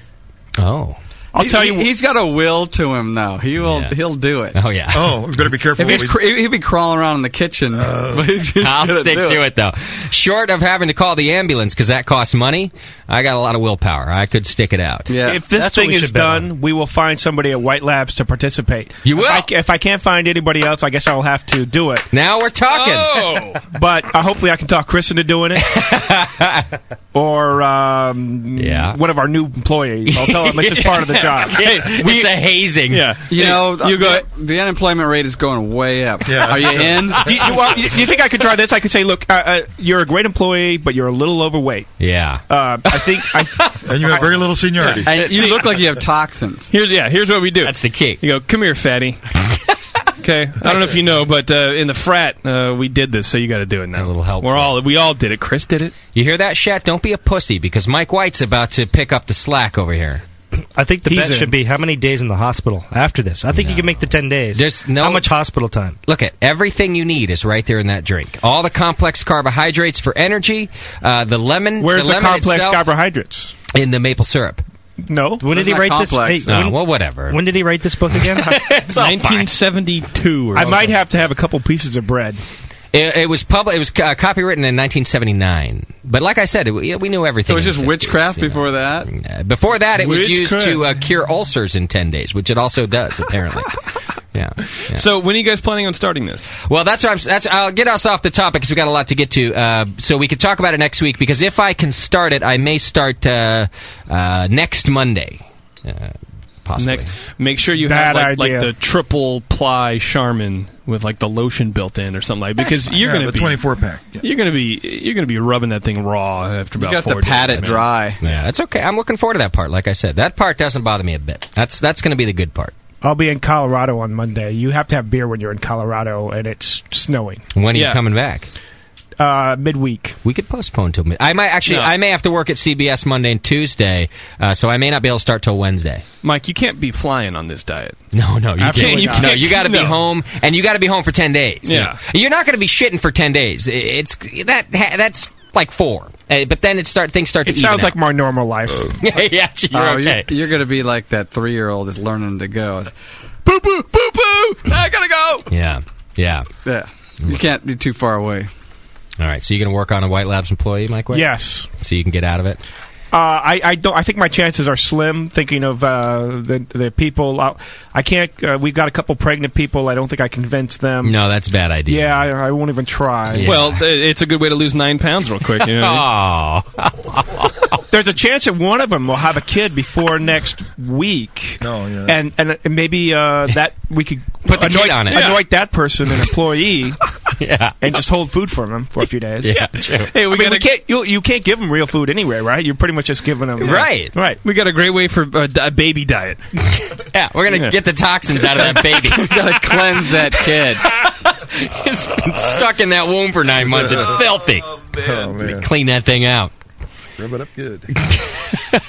Oh. I'll He- tell you. he- he's got a will to him now. He will. Yeah. He'll do it. Oh, yeah. Oh, we better be careful. If he's what we- cr- he'll be crawling around in the kitchen, but he's just I'll gonna stick do to it. though. Short of having to call the ambulance because that costs money, I got a lot of willpower. I could stick it out. Yeah. If this That's what thing we is should bet done, we will find somebody at White Labs to participate. You will? If I, if I can't find anybody else, I guess I'll have to do it. Now we're talking. Oh! But uh, hopefully I can talk Chris into doing it. Or um, Yeah. one of our new employees. I'll tell them it's just part of the job. It's, it's a hazing. Yeah. You know, you go. the, the unemployment rate is going way up. Yeah. Are you in? Do you, well, you, you think I could try this? I could say, look, uh, uh, you're a great employee, but you're a little overweight. Yeah. Uh, I think... I, and you have very little seniority. And you look like you have toxins. Here's yeah. Here's what we do. That's the key. You go, come here, fatty. Okay, I don't know if you know, but uh, in the frat uh, we did this, so you got to do it now. A little help We're for all we all did it. Chris did it. You hear that, Shat? Don't be a pussy because Mike White's about to pick up the slack over here. I think the He's bet in. should be how many days in the hospital after this. I think you can make the ten days. There's no- How much hospital time? Look at everything you need is right there in that drink. All the complex carbohydrates for energy, uh, the lemon. where's the, lemon complex itself carbohydrates? in the maple syrup? No. When did That's he not write complex. this? Hey, No, when, well, whatever. when did he write this book again? It's all fine. nineteen seventy-two. Or I something. might have to have a couple pieces of bread. It, it was public. It was uh, copywritten in nineteen seventy-nine. But like I said, it, we knew everything. So it's in just the fifties, witchcraft you know. before that? Uh, before that, it was used Witchcraft. to uh, cure ulcers in ten days, which it also does apparently. Yeah. yeah. So when are you guys planning on starting this? Well, that's what I'm. That's. I'll get us off the topic because we got a lot to get to. Uh, so we could talk about it next week. Because if I can start it, I may start uh, uh, next Monday. Uh, possibly. Next, make sure you Bad have like, like idea. the triple ply Charmin with like the lotion built in or something like because you're Yeah, gonna the be twenty-four pack. Yeah. you're gonna be you're gonna be rubbing that thing raw after You about got four to pat days, it man. dry. Yeah, that's okay. I'm looking forward to that part. Like I said, that part doesn't bother me a bit. That's that's going to be the good part. I'll be in Colorado on Monday. You have to have beer when you're in Colorado and it's snowing. When are Yeah. you coming back? Uh, midweek. We could postpone till mid. I might actually. No. I may have to work at C B S Monday and Tuesday, uh, so I may not be able to start till Wednesday. Mike, you can't be flying on this diet. No, no, you Absolutely can't. not. No, you got to be No. home, and you got to be home for ten days. you Yeah. know. You're not going to be shitting for ten days. It's that. That's like four, uh, but then it start things start to. It sounds even like my normal life. out. yeah, you're Oh, okay. you're, you're going to be like that three-year-old that's learning to go. Boo boo boo boo! I gotta go. Yeah, yeah. Yeah, you can't be too far away. All right, so you're going to work on a White Labs employee, Mike? White? Yes. So you can get out of it. Uh, I, I don't. I think my chances are slim. Thinking of uh, the the people, I'll, I can't. Uh, we've got a couple pregnant people. I don't think I convinced them. No, that's a bad idea. Yeah, I, I won't even try. Yeah. Well, th- it's a good way to lose nine pounds real quick. You know what I mean? Oh. There's a chance that one of them will have a kid before next week. No, yeah. And and maybe uh, that we could Put the anoint, kid on it. anoint that person an employee yeah. and just hold food for them for a few days. Yeah, true. Hey, we I mean, got we a, can't. You, you can't give them real food anyway, right? You're pretty much just giving them Right. right. we got a great way for a, a baby diet. Yeah, we're going to Yeah. get the toxins out of that baby. Gotta cleanse that kid. It's been stuck in that womb for nine months. It's filthy. Oh, man. Clean that thing out. Rub it up good.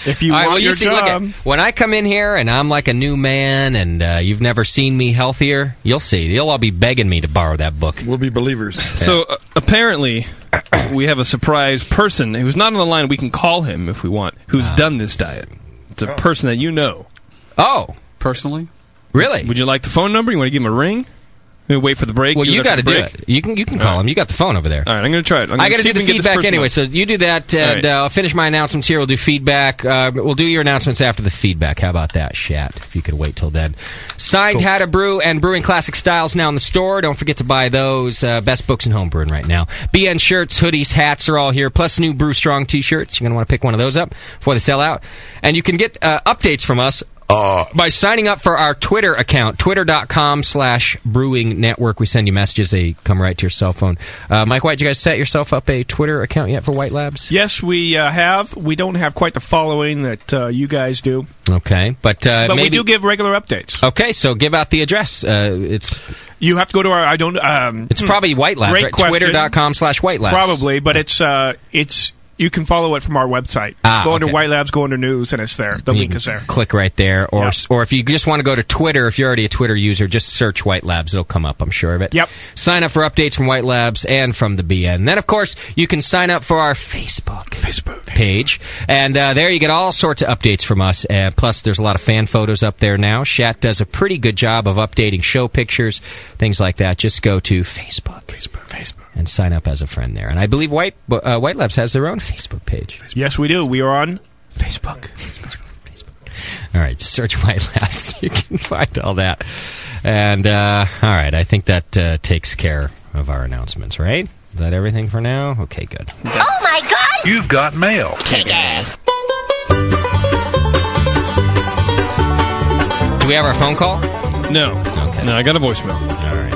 If you All right, want well, you your see, look job. at, when I come in here and I'm like a new man and uh, you've never seen me healthier, you'll see. You'll all be begging me to borrow that book. We'll be believers. So uh, apparently, we have a surprise person who's not on the line. We can call him if we want. Who's Uh. done this diet? It's a person that you know. Oh, Personally? really? Would you like the phone number? You want to give him a ring? We wait for the break. Well, do you it got to after do the break? it. You can you can call All right. him. You got the phone over there. All right, I'm going to try it. I'm I got to do the feedback anyway, so you do that, and right. uh, I'll finish my announcements here. We'll do feedback. Uh, we'll do your announcements after the feedback. How about that, Shat? If you could wait till then. Signed Cool. How to Brew and Brewing Classic Styles now in the store. Don't forget to buy those. Uh, best books in home brewing right now. B N shirts, hoodies, hats are all here, plus new Brew Strong t-shirts. You're going to want to pick one of those up before they sell out. And you can get uh, updates from us Uh, by signing up for our Twitter account, twitter.com slash brewing network. We send you messages. They come right to your cell phone. Uh, Mike White, did you guys set yourself up a Twitter account yet for White Labs? Yes, we uh, have. We don't have quite the following that uh, you guys do. Okay, but uh, but maybe... we do give regular updates. Okay, so give out the address. Uh, it's You have to go to our... I don't. Um, it's probably White Labs, Great right? question. Twitter.com slash White Labs. Probably, but it's... Uh, it's You can follow it from our website. Ah, go under okay. White Labs, go under News, and it's there. The You link can is there. Click right there. Or Yep. or if you just want to go to Twitter, if you're already a Twitter user, just search White Labs. It'll come up, I'm sure of it. Yep. Sign up for updates from White Labs and from the B N. Then, of course, you can sign up for our Facebook, Facebook. page. And uh, there you get all sorts of updates from us. Uh, plus, there's a lot of fan photos up there now. Shat does a pretty good job of updating show pictures, things like that. Just go to Facebook. Facebook. Facebook. And sign up as a friend there. And I believe White uh, White Labs has their own Facebook page. Yes, we do. We are on Facebook. All right, just search White Labs. You can find all that. And, uh, all right, I think that uh, takes care of our announcements, right? Is that everything for now? Okay, good. Oh my God! You've got mail. Kick ass. Do we have our phone call? No. Okay. No, I got a voicemail. All right.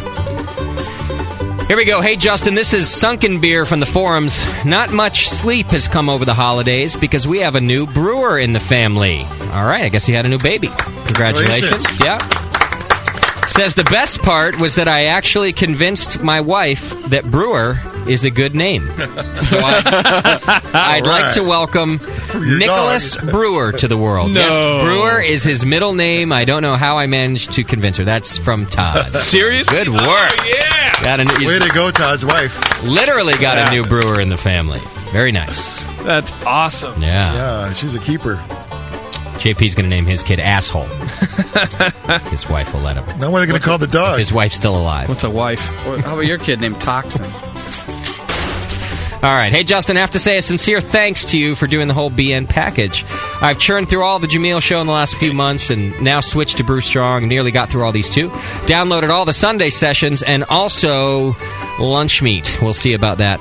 Here we go. Hey, Justin, this is Sunken Beer from the forums. Not much sleep has come over the holidays because we have a new brewer in the family. All right, I guess you had a new baby. Congratulations. Yeah. Says the best part was that I actually convinced my wife that Brewer is a good name. So I, I'd like to welcome your Nicholas dog. Brewer to the world. No. Yes, Brewer is his middle name. I don't know how I managed to convince her. That's from Todd. Serious? Good work. Oh, yeah. Got a, Way to go, Todd's wife. literally got Yeah. a new brewer in the family. Very nice. That's awesome. Yeah. Yeah, she's a keeper. J P's going to name his kid Asshole. His wife will let him. Now what are they going to call the dog? His wife's still alive. What's a wife? Or how about your kid named Toxin? All right. Hey, Justin, I have to say a sincere thanks to you for doing the whole B N package. I've churned through all the Jameel show in the last few months and now switched to Brew Strong and nearly got through all these too. Downloaded all the Sunday sessions and also Lunch Meat. We'll see about that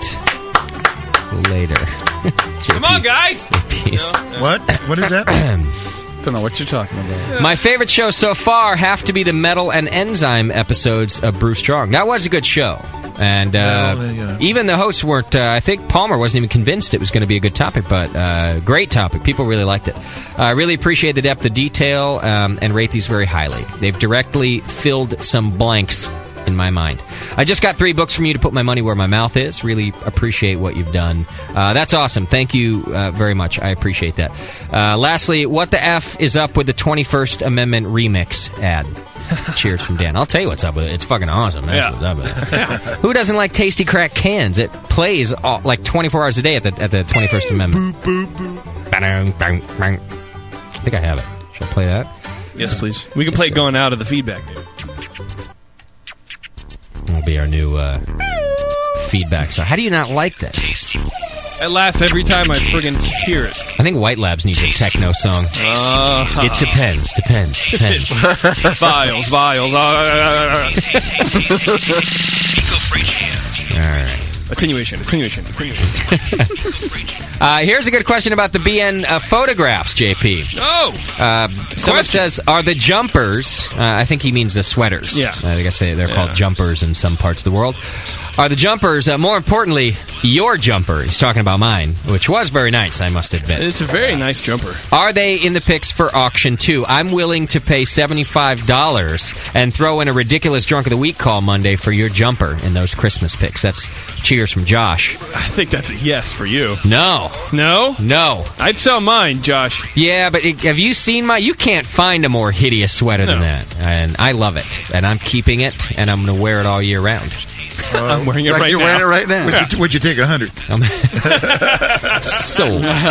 later. Come on, guys. Peace. What? What is that? Don't know what you're talking about. My favorite shows so far have to be the Metal and Enzyme episodes of Brew Strong. That was a good show. And uh, Well, yeah. even the hosts weren't, uh, I think Palmer wasn't even convinced it was going to be a good topic, but uh, great topic. People really liked it. I really appreciate the depth of detail um, and rate these very highly. They've directly filled some blanks in my mind. I just got three books from you to put my money where my mouth is. Really appreciate what you've done. Uh, that's awesome. Thank you uh, very much. I appreciate that. Uh, lastly, what the F is up with the twenty-first Amendment remix ad? Cheers from Dan. I'll tell you what's up with it. It's fucking awesome. That's Yeah. what's up with it. Who doesn't like Tasty Crack cans? It plays all, like twenty-four hours a day at the at the twenty-first Amendment. Boop, boop, boop. Bang, bang, bang. I think I have it. Should I play that? Yes, please. We can play it going out of the feedback. Dude. Will be our new uh, feedback. So, how do you not like this? I laugh every time I friggin' hear it. I think White Labs needs a techno song. Uh, It depends, depends, depends. vials, vials. Uh, All right. attenuation, attenuation, attenuation. Uh, here's a good question about the B N uh, photographs, J P. Oh! Uh, someone says, are the jumpers, uh, I think he means the sweaters. Yeah. Uh, I guess they, they're Yeah. called jumpers in some parts of the world. Are the jumpers, uh, more importantly, your jumper? He's talking about mine, which was very nice, I must admit. It's a very nice jumper. Are they in the picks for auction, too? I'm willing to pay seventy-five dollars and throw in a ridiculous Drunk of the Week call Monday for your jumper in those Christmas picks. That's cheers from Josh. I think that's a yes for you. No. No? No. I'd sell mine, Josh. Yeah, but it, have you seen my... You can't find a more hideous sweater No. than that. And I love it. And I'm keeping it, and I'm going to wear it all year round. Uh, I'm wearing it like right you're now. wearing it right now. Would, you, would you take a hundred? So...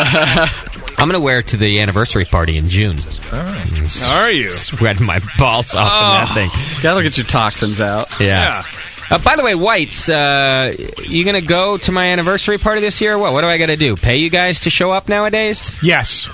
I'm going to wear it to the anniversary party in June. All right. Are you? Sweating my balls off Oh. in that thing. Gotta get your toxins out. Yeah. Yeah. Uh, by the way, Whites, uh, you going to go to my anniversary party this year or what? What do I got to do? Pay you guys to show up nowadays? Yes.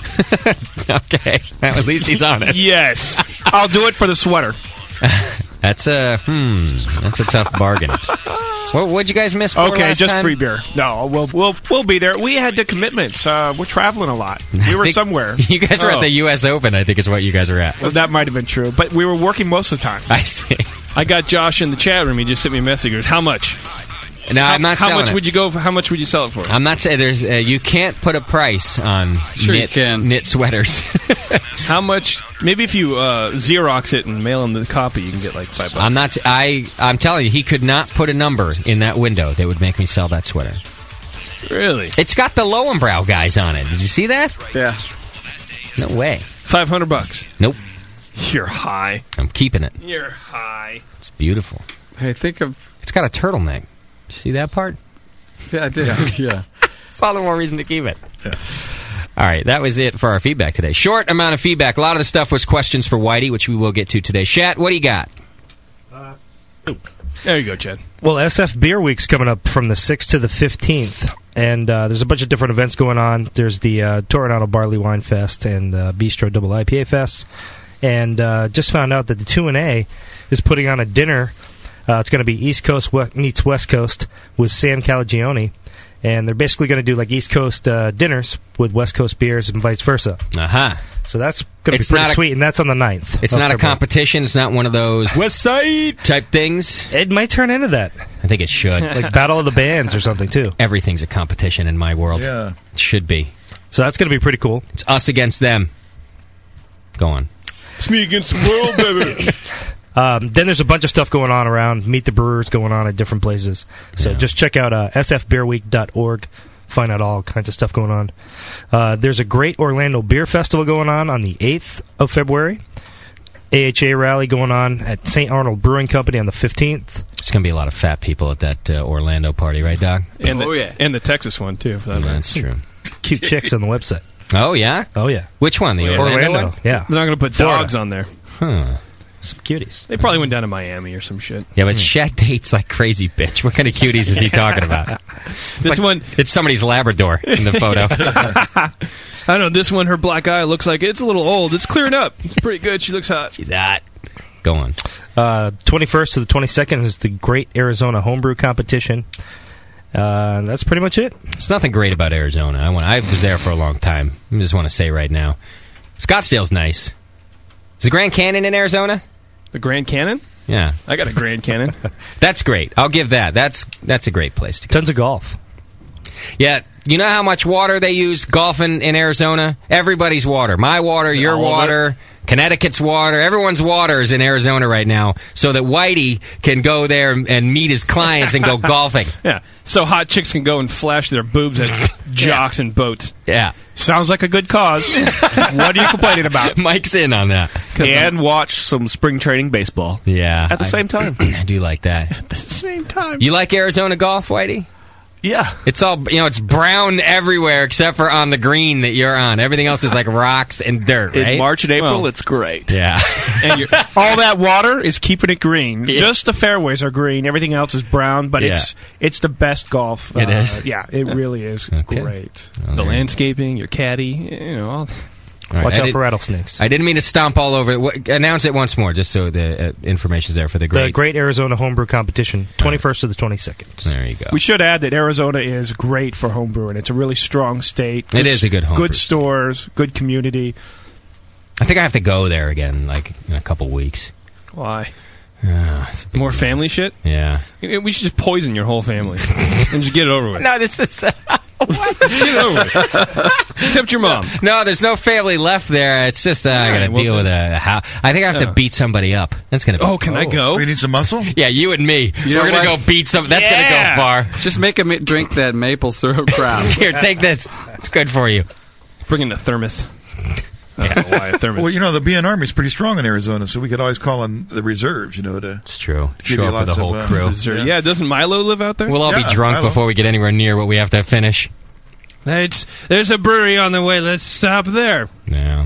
Okay. Well, at least he's on it. Yes. I'll do it for the sweater. That's a, hmm, that's a tough bargain. What, what'd you guys miss for Okay, last just time? free beer. No, we'll we'll we'll be there. We had the commitments. Uh, we're traveling a lot. We were think- somewhere. You guys were Oh. at the U S Open, I think is what you guys were at. Well, that might have been true, but we were working most of the time. I see. I got Josh in the chat room. He just sent me a message. He goes, how much? No, how, I'm not How selling much it. would you go for? How much would you sell it for? I'm not saying there's. Uh, you can't put a price on Sure you knit, can. knit sweaters. How much? Maybe if you uh, Xerox it and mail him the copy, you can get like five bucks. I'm not. I. I'm telling you, he could not put a number in that window that would make me sell that sweater. Really? It's got the Lowenbrow guys on it. Did you see that? Yeah. No way. Five hundred bucks. Nope. You're high. I'm keeping it. You're high. It's beautiful. Hey, think of... It's got a turtleneck. You see that part? Yeah, I did. Yeah. It's all the more reason to keep it. Yeah. All right, that was it for our feedback today. Short amount of feedback. A lot of the stuff was questions for Whitey, which we will get to today. Shat, what do you got? Uh, there you go, Chad. Well, S F Beer Week's coming up from the sixth to the fifteenth, and uh, there's a bunch of different events going on. There's the uh, Toronto Barley Wine Fest and uh, Bistro Double I P A Fest, and uh, just found out that the two and A is putting on a dinner. Uh, it's going to be East Coast we- meets West Coast with Sam Calagione, and they're basically going to do like East Coast uh, dinners with West Coast beers and vice versa. Uh-huh. So that's going to be It's pretty not a- sweet, and that's on the ninth. It's of not a February. competition. It's not one of those West Side type things. It might turn into that. I think it should. Like Battle of the Bands or something, too. Everything's a competition in my world. Yeah. It should be. So that's going to be pretty cool. It's us against them. Go on. It's me against the world, baby. Um, then there's a bunch of stuff going on around. Meet the Brewers going on at different places. So Yeah. just check out uh, s f beer week dot org. Find out all kinds of stuff going on. Uh, there's a great Orlando Beer Festival going on on the eighth of February. A H A rally going on at Saint Arnold Brewing Company on the fifteenth. There's going to be a lot of fat people at that uh, Orlando party, right, Doc? And the, Oh, yeah. And the Texas one, too, for that matter. That's true. Cute chicks on the website. Oh, yeah? Oh, yeah. Which one? The Orlando, Orlando, one? yeah. They're not going to put Florida. dogs on there. Huh. Some cuties. They probably went down to Miami or some shit. Yeah, but Shat dates like crazy, bitch. What kind of cuties is he talking about? This like- one, It's somebody's Labrador in the photo. I don't know, this one, her black eye looks like it's a little old. It's clearing up. It's pretty good. She looks hot. She's hot. Go on. Uh, twenty-first to the twenty-second is the Great Arizona Homebrew Competition. Uh, that's pretty much it. It's nothing great about Arizona. I want. I was there for a long time. I just want to say right now, Scottsdale's nice. Is the Grand Canyon in Arizona? The Grand Canyon? Yeah, I got a Grand Canyon. that's great. I'll give that. That's that's a great place to go. Tons of golf. Yeah, you know how much water they use golfing in Arizona? Everybody's water. My water, your All of water, Connecticut's water. Everyone's water is in Arizona right now, so that Whitey can go there and meet his clients and go golfing. Yeah. So hot chicks can go and flash their boobs at jocks and boats. Yeah, Sounds like a good cause. What are you complaining about? Mike's in on that. And watch some spring training baseball. Yeah, At the I- same time. I do like that. At the same time. You like Arizona golf, Whitey? Yeah. It's all, you know, it's brown everywhere except for on the green that you're on. Everything else is like rocks and dirt, right? In March and April, Well, it's great. Yeah. And you're, all that water is keeping it green. Just the fairways are green. Everything else is brown, but Yeah. it's it's the best golf. It uh, is? Yeah, it really is Okay. great. The landscaping, your caddy, you know. All, All right, Watch I out did- for rattlesnakes. I didn't mean to stomp all over it. What, announce it once more, just so the uh, information's there for the great. The Great Arizona Homebrew Competition, twenty-first to the twenty-second. There you go. We should add that Arizona is great for homebrewing. It's a really strong state. It Good is a good homebrew Good stores, good community. I think I have to go there again, like in a couple weeks. why? Oh, it's a big More mess. family shit? Yeah. We should just poison your whole family and just get it over with. No, this is... Just get it over with. Except your mom. No, there's no family left there. It's just uh, I got to well, deal with a how. I think I have to Yeah. beat somebody up. That's gonna. Be, Oh, can I go? We need some muscle? Yeah, you and me. You know We're gonna what? go beat some. That's Yeah. gonna go far. Just make him drink that maple syrup crap. Here, take this. It's good for you. Bring in the thermos. I don't know why a thermos. Well, you know, the B N Army's pretty strong in Arizona, so we could always call on the reserves, you know, to... It's true. Give Show you up with the lots whole of, uh, crew. Is there- Yeah. yeah. doesn't Milo live out there? We'll all Yeah, be drunk Milo. before we get anywhere near what we have to finish. It's, there's a brewery on the way. Let's stop there. Yeah.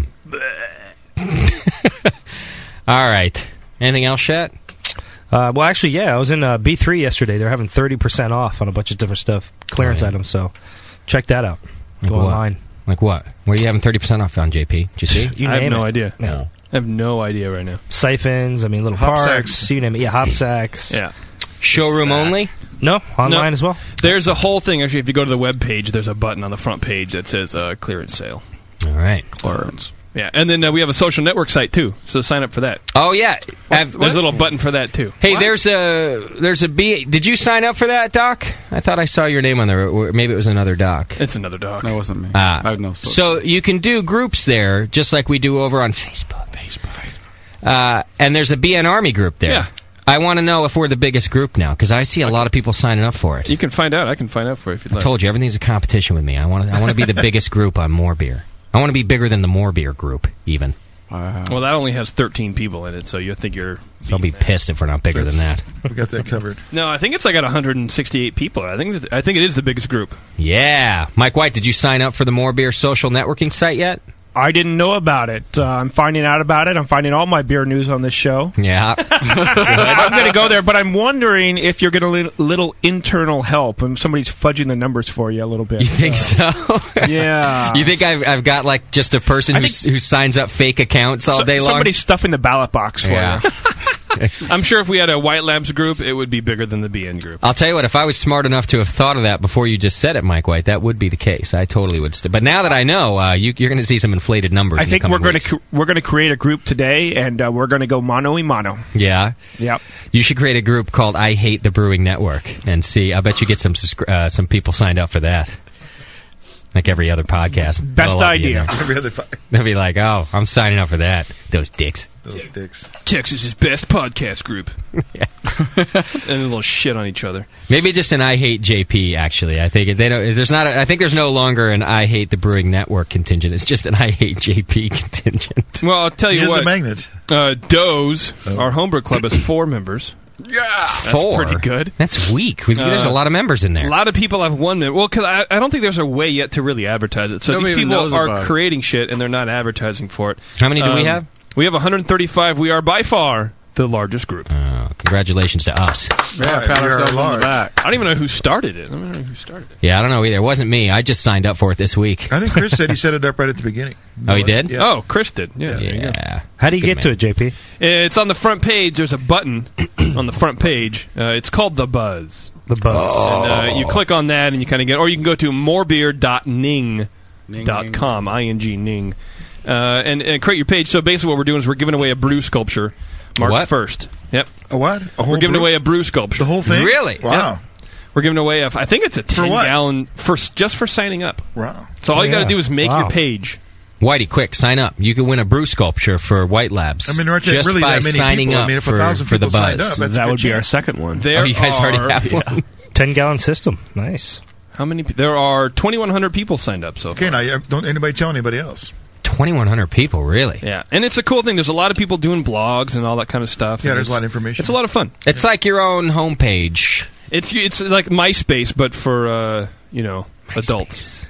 All right. Anything else, Shat? Uh, well, actually, yeah, I was in uh, B three yesterday. They're having thirty percent off on a bunch of different stuff, clearance Right. items, so check that out. Like Go what? online. Like what? What are you having thirty percent off on, J P? Did you see? You I have name no it. idea. Yeah. I have no idea right now. Siphons, I mean, little Hop parts, sacks. you name it. Yeah, hop sacks. Yeah. Showroom only? No, online No. as well. There's a whole thing. Actually, if you go to the web page, there's a button on the front page that says uh, clearance sale. All right. Clearance. Yeah, and then uh, we have a social network site too, so sign up for that. Oh, yeah. Have- There's a little button for that too. Hey, there's a there's a B. Did you sign up for that, Doc? I thought I saw your name on there. Or maybe it was another Doc. It's another doc. That wasn't me. Ah. I have no social. So you can do groups there, just like we do over on Facebook. Facebook. Uh, and there's a B N Army group there. Yeah. I want to know if we're the biggest group now, because I see a lot of people signing up for it. You can find out. I can find out for you if you'd I like. told you, everything's a competition with me. I want to I want to be the biggest group on More Beer. I want to be bigger than the More Beer group, even. Wow. Well, that only has thirteen people in it, so you think you're... So I'll be pissed if we're not bigger than that. We got that covered. No, I think it's like at one hundred sixty-eight people. I think that, I think it is the biggest group. Yeah. Mike White, did you sign up for the More Beer social networking site yet? I didn't know about it. Uh, I'm finding out about it. I'm finding all my beer news on this show. Yeah. I'm going to go there, but I'm wondering if you're going to little internal help and somebody's fudging the numbers for you a little bit. You think so? Yeah. You think I've, I've got like just a person I who, think- who signs up fake accounts all So- day long? Somebody's stuffing the ballot box for Yeah. you. I'm sure if we had a White Labs group, it would be bigger than the B N group. I'll tell you what, if I was smart enough to have thought of that before you just said it, Mike White, that would be the case. I totally would. St- but now that I know, uh, you, you're going to see some inflated numbers. I in the think coming we're going weeks. to we're going to create a group today, and uh, we're going to go mano y mano. Yeah. Yep. You should create a group called I Hate the Brewing Network and see. I bet you get some subscri- uh, some people signed up for that. Like every other podcast. Best They'll all be in idea. there. Every other fi- They'll be like, oh, I'm signing up for that. Those dicks. those dicks. Texas's best podcast group. And a little shit on each other. Maybe just an I Hate J P. Actually, I think they don't. There's not. A, I think there's no longer an I Hate the Brewing Network contingent. It's just an I Hate J P contingent. Well, I'll tell He you is what. a magnet. Uh, Doe's, our homebrew club, has four members. Yeah. That's Four. pretty good. That's weak. We've, there's a Uh, lot of members in A there. lot of people have one member. Well, because I, I don't think there's a way yet to really advertise it. So Nobody these even people knows about are it. creating shit and they're not advertising for it. How many do we Um, have? We have one hundred thirty-five. We are by far the largest group. Oh, congratulations to us. Yeah, Right, pat we are ourselves on large. the back. I don't even know who started it. I don't know who started it. Yeah, I don't know either. It wasn't me. I just signed up for it this week. I think Chris said he set it up right at the beginning. Oh, he did? Yeah. Oh, Chris did. Yeah. there you go. Yeah. How do you Good get to man. it, J P? It's on the front page. There's a button on the front page. Uh, it's called The Buzz. The buzz. And, uh, you click on that and you kind of get, or you can go to morebeer dot ning dot com, I N G Ning, uh, and, and create your page. So basically what we're doing is we're giving away a brew sculpture March What? first. Yep. A what? A whole We're giving brew- away a brew sculpture. the whole thing. Really? Wow. Yeah. We're giving away a, I think it's a ten what? gallon, for, just for signing up. Wow. So all you got to Yeah. do is make Wow. your page. Whitey, quick, sign up. You can win a brew sculpture for White Labs. I mean, there aren't just really by that many signing people. I up mean, if a for, thousand for the people signed buzz. up, that's a That good would be our chance. second one. There Oh, you guys are, already have one. ten gallon system. Nice. How many? pe- There are twenty-one hundred people signed up so Okay, far. now you- don't anybody tell anybody else. twenty-one hundred people, really? Yeah, and it's a cool thing. There's a lot of people doing blogs and all that kind of stuff. Yeah, And there's a it's- lot of information. It's a lot of fun. It's like your own homepage. It's it's like MySpace, but for uh, you know adults,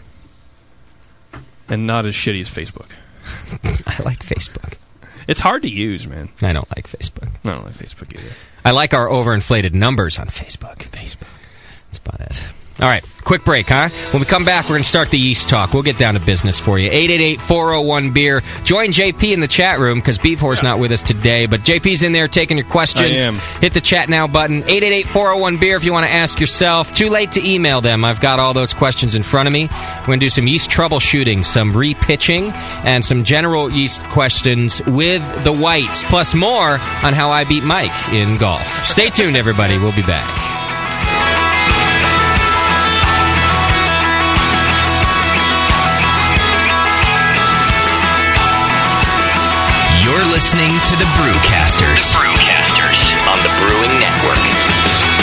and not as shitty as Facebook. I like Facebook. It's hard to use, man. I don't like Facebook. I don't like Facebook either. I like our overinflated numbers on Facebook. Facebook. That's about it. All right, quick break, huh? When we come back, we're going to start the yeast talk. We'll get down to business for you. eight eight eight, four oh one, beer. Join J P in the chat room, because Beef Whore's not with us today, but J P's in there taking your questions. I am. Hit the chat now button. eight eight eight, four oh one, beer if you want to ask yourself. Too late to email them. I've got all those questions in front of me. We're going to do some yeast troubleshooting, some re-pitching, and some general yeast questions with the whites, plus more on how I beat Mike in golf. Stay tuned, everybody. We'll be back. You're listening to the Brewcasters. The Brewcasters on the Brewing Network.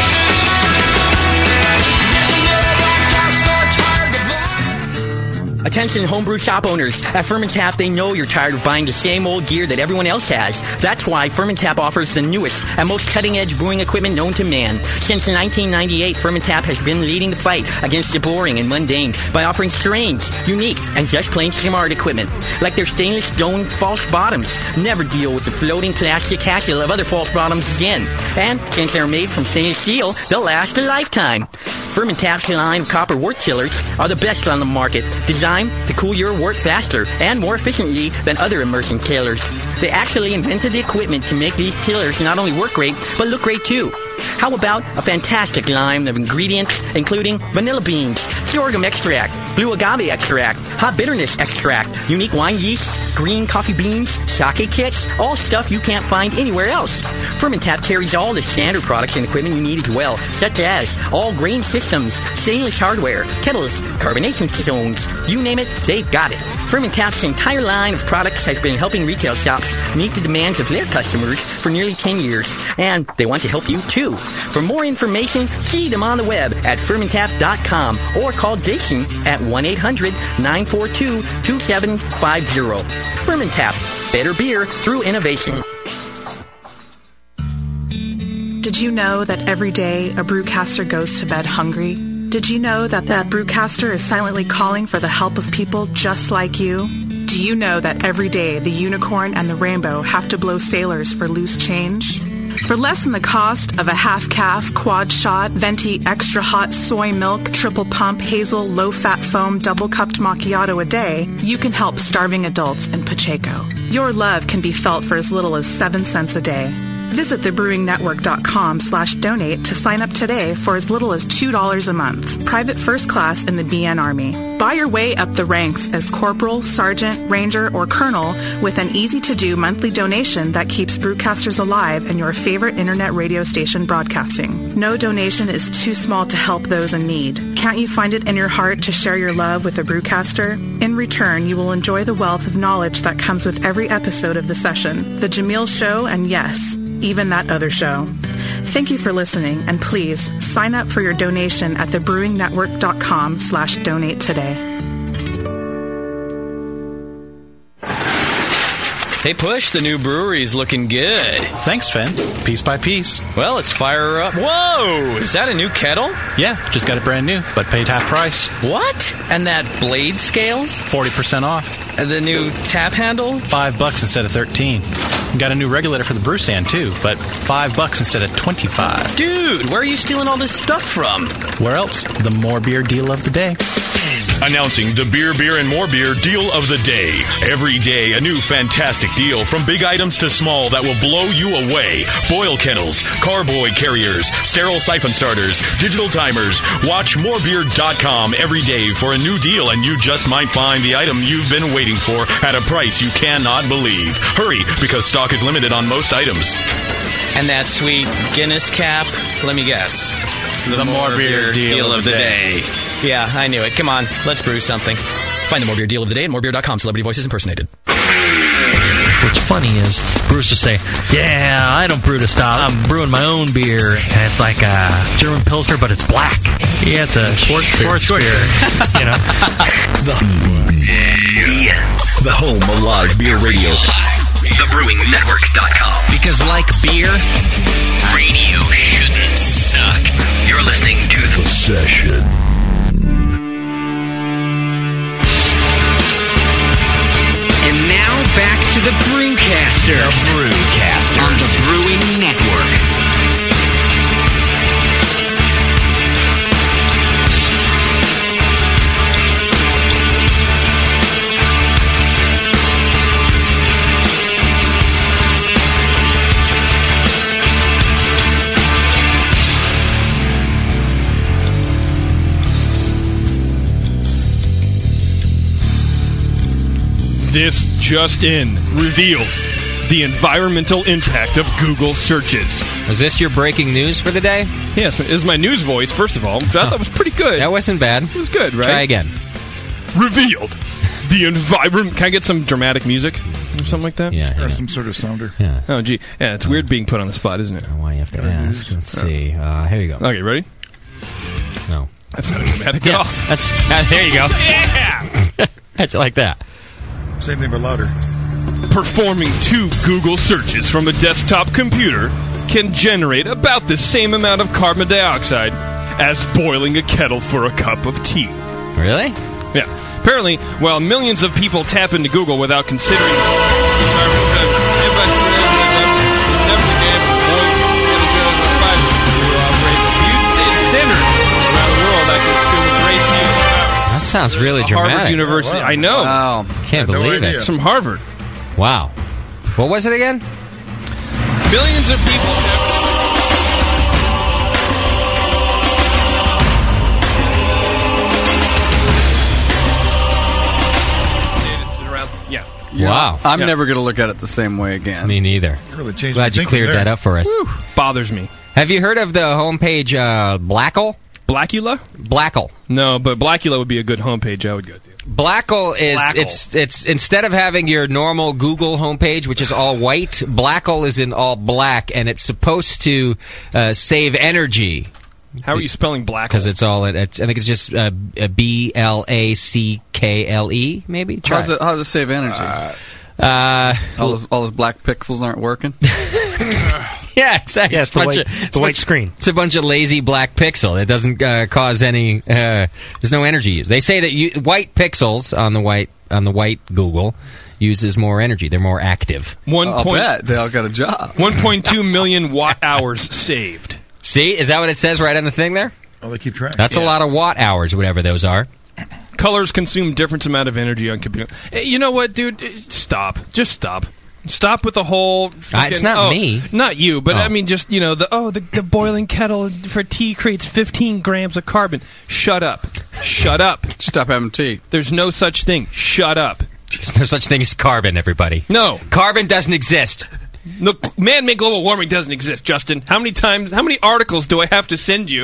Attention homebrew shop owners. At Fermentap, they know you're tired of buying the same old gear that everyone else has. That's why Fermentap offers the newest and most cutting-edge brewing equipment known to man. Since nineteen ninety-eight, Fermentap has been leading the fight against the boring and mundane by offering strange, unique, and just plain smart equipment. Like their stainless stone false bottoms. Never deal with the floating plastic hassle of other false bottoms again. And since they're made from stainless steel, they'll last a lifetime. Fermentap's line of copper wort chillers are the best on the market, designed to cool your wort faster and more efficiently than other immersion chillers. They actually invented the equipment to make these chillers not only work great, but look great too. How about a fantastic line of ingredients, including vanilla beans, sorghum extract, blue agave extract, hot bitterness extract, unique wine yeast, green coffee beans, sake kits, all stuff you can't find anywhere else. Fermentap carries all the standard products and equipment you need as well, such as all grain systems, stainless hardware, kettles, carbonation stones, you name it, they've got it. Fermentap's entire line of products has been helping retail shops meet the demands of their customers for nearly ten years, and they want to help you too. For more information, see them on the web at fermentap dot com or call Jason at one eight hundred, nine four two, two seven five zero. Fermentap, better beer through innovation. Did you know that every day a brewcaster goes to bed hungry? Did you know that that brewcaster is silently calling for the help of people just like you? Do you know that every day the unicorn and the rainbow have to blow sailors for loose change? For less than the cost of a half-calf, quad-shot, venti, extra-hot soy milk, triple pump, hazel, low-fat foam, double-cupped macchiato a day, you can help starving adults in Pacheco. Your love can be felt for as little as seven cents a day. Visit thebrewingnetwork.com slash donate to sign up today for as little as two dollars a month. Private first class in the B N Army. Buy your way up the ranks as corporal, sergeant, ranger, or colonel with an easy-to-do monthly donation that keeps brewcasters alive and your favorite internet radio station broadcasting. No donation is too small to help those in need. Can't you find it in your heart to share your love with a brewcaster? In return, you will enjoy the wealth of knowledge that comes with every episode of the session. The Jameel Show, and yes, even that other show. Thank you for listening, and please sign up for your donation at thebrewingnetwork.com slash donate today. Hey, Push, the new brewery's looking good. Thanks, Finn. Piece by piece. Well, let's fire her up. Whoa! Is that a new kettle? Yeah, just got it brand new, but paid half price. What? And that blade scale? forty percent off. And the new tap handle? Five bucks instead of thirteen. Got a new regulator for the brew stand, too, but five bucks instead of twenty-five. Dude, where are you stealing all this stuff from? Where else? The More Beer deal of the day. Announcing the Beer, Beer, and More Beer deal of the day. Every day, a new fantastic deal from big items to small that will blow you away. Boil kettles, carboy carriers, sterile siphon starters, digital timers. Watch more beer dot com every day for a new deal, and you just might find the item you've been waiting for at a price you cannot believe. Hurry, because stock is limited on most items. And that sweet Guinness cap, let me guess. The, the More Beer, beer deal, deal of the day. day. Yeah, I knew it. Come on, let's brew something. Find the More Beer deal of the day at more beer dot com. Celebrity voices impersonated. What's funny is brewers just say, yeah, I don't brew to stop. I'm brewing my own beer. And it's like a German Pilsner, but it's black. Yeah, it's a sports beer. Sports beer. You know? The, the home of live beer radio. the brewing network dot com. Because like beer, radio shouldn't suck. You're listening to The Session. And now back to the Brewcasters. The Brewcasters. On the Brewing Network. This just in revealed the environmental impact of Google searches. Was this your breaking news for the day? Yes, this is my news voice, first of all, which I thought was pretty good. That wasn't bad. It was good, right? Try again. Revealed the environment. Can I get some dramatic music or something like that? Yeah. Or yeah. some sort of sounder. Yeah. Oh, gee. Yeah, it's weird being put on the spot, isn't it? Why you have to ask? Let's see. Uh, here you go. Okay, ready? No. That's not dramatic Yeah. at all. That's, uh, there you go. Yeah! How'd you like that? Same thing, but louder. Performing two Google searches from a desktop computer can generate about the same amount of carbon dioxide as boiling a kettle for a cup of tea. Really? Yeah. Apparently, while millions of people tap into Google without considering That sounds really Harvard dramatic. University. I know. Wow. Can't no believe idea. it. It's from Harvard. Wow. What was it again? Millions of people have... Yeah. Yeah. Wow. I'm Yeah. never going to look at it the same way again. Me neither. Really changed Glad my you thinking cleared there. that up for us. Whew. Bothers me. Have you heard of the homepage uh, Blackle? Blackula? Blackle. No, but Blackula would be a good homepage I would go to. Blackle is Blackle. it's it's instead of having your normal Google homepage, which is all white, Blackle is in all black, and it's supposed to uh, save energy. How are you spelling Blackle? Because it's all it's, I think it's just uh, B L A C K L E, maybe. Try How's it, how does it save energy? Uh, all, those, all those black pixels aren't working? Yeah, exactly. Yeah, a it's the bunch white- of- the it's a white bunch- screen. It's a bunch of lazy black pixel. It doesn't uh, cause any. Uh, there's no energy used. They say that you, white pixels on the white on the white Google uses more energy. They're more active. One I'll point, bet. They all got a job. one point two million watt hours saved. See, is that what it says right on the thing there? Oh, they keep track. That's a lot of watt hours, whatever those are. Colors consume different amount of energy on computer. Hey, you know what, dude? Eh, Stop. Just stop. Stop with the whole. Uh, it's frickin- not oh, me. Not you, but Oh. I mean, just you know, the oh, the, the boiling kettle for tea creates fifteen grams of carbon. Shut up. Shut up. Stop having tea. There's no such thing. Shut up. There's no such thing as carbon, everybody. No. Carbon doesn't exist. No, man-made global warming doesn't exist, Justin. How many times? How many articles do I have to send you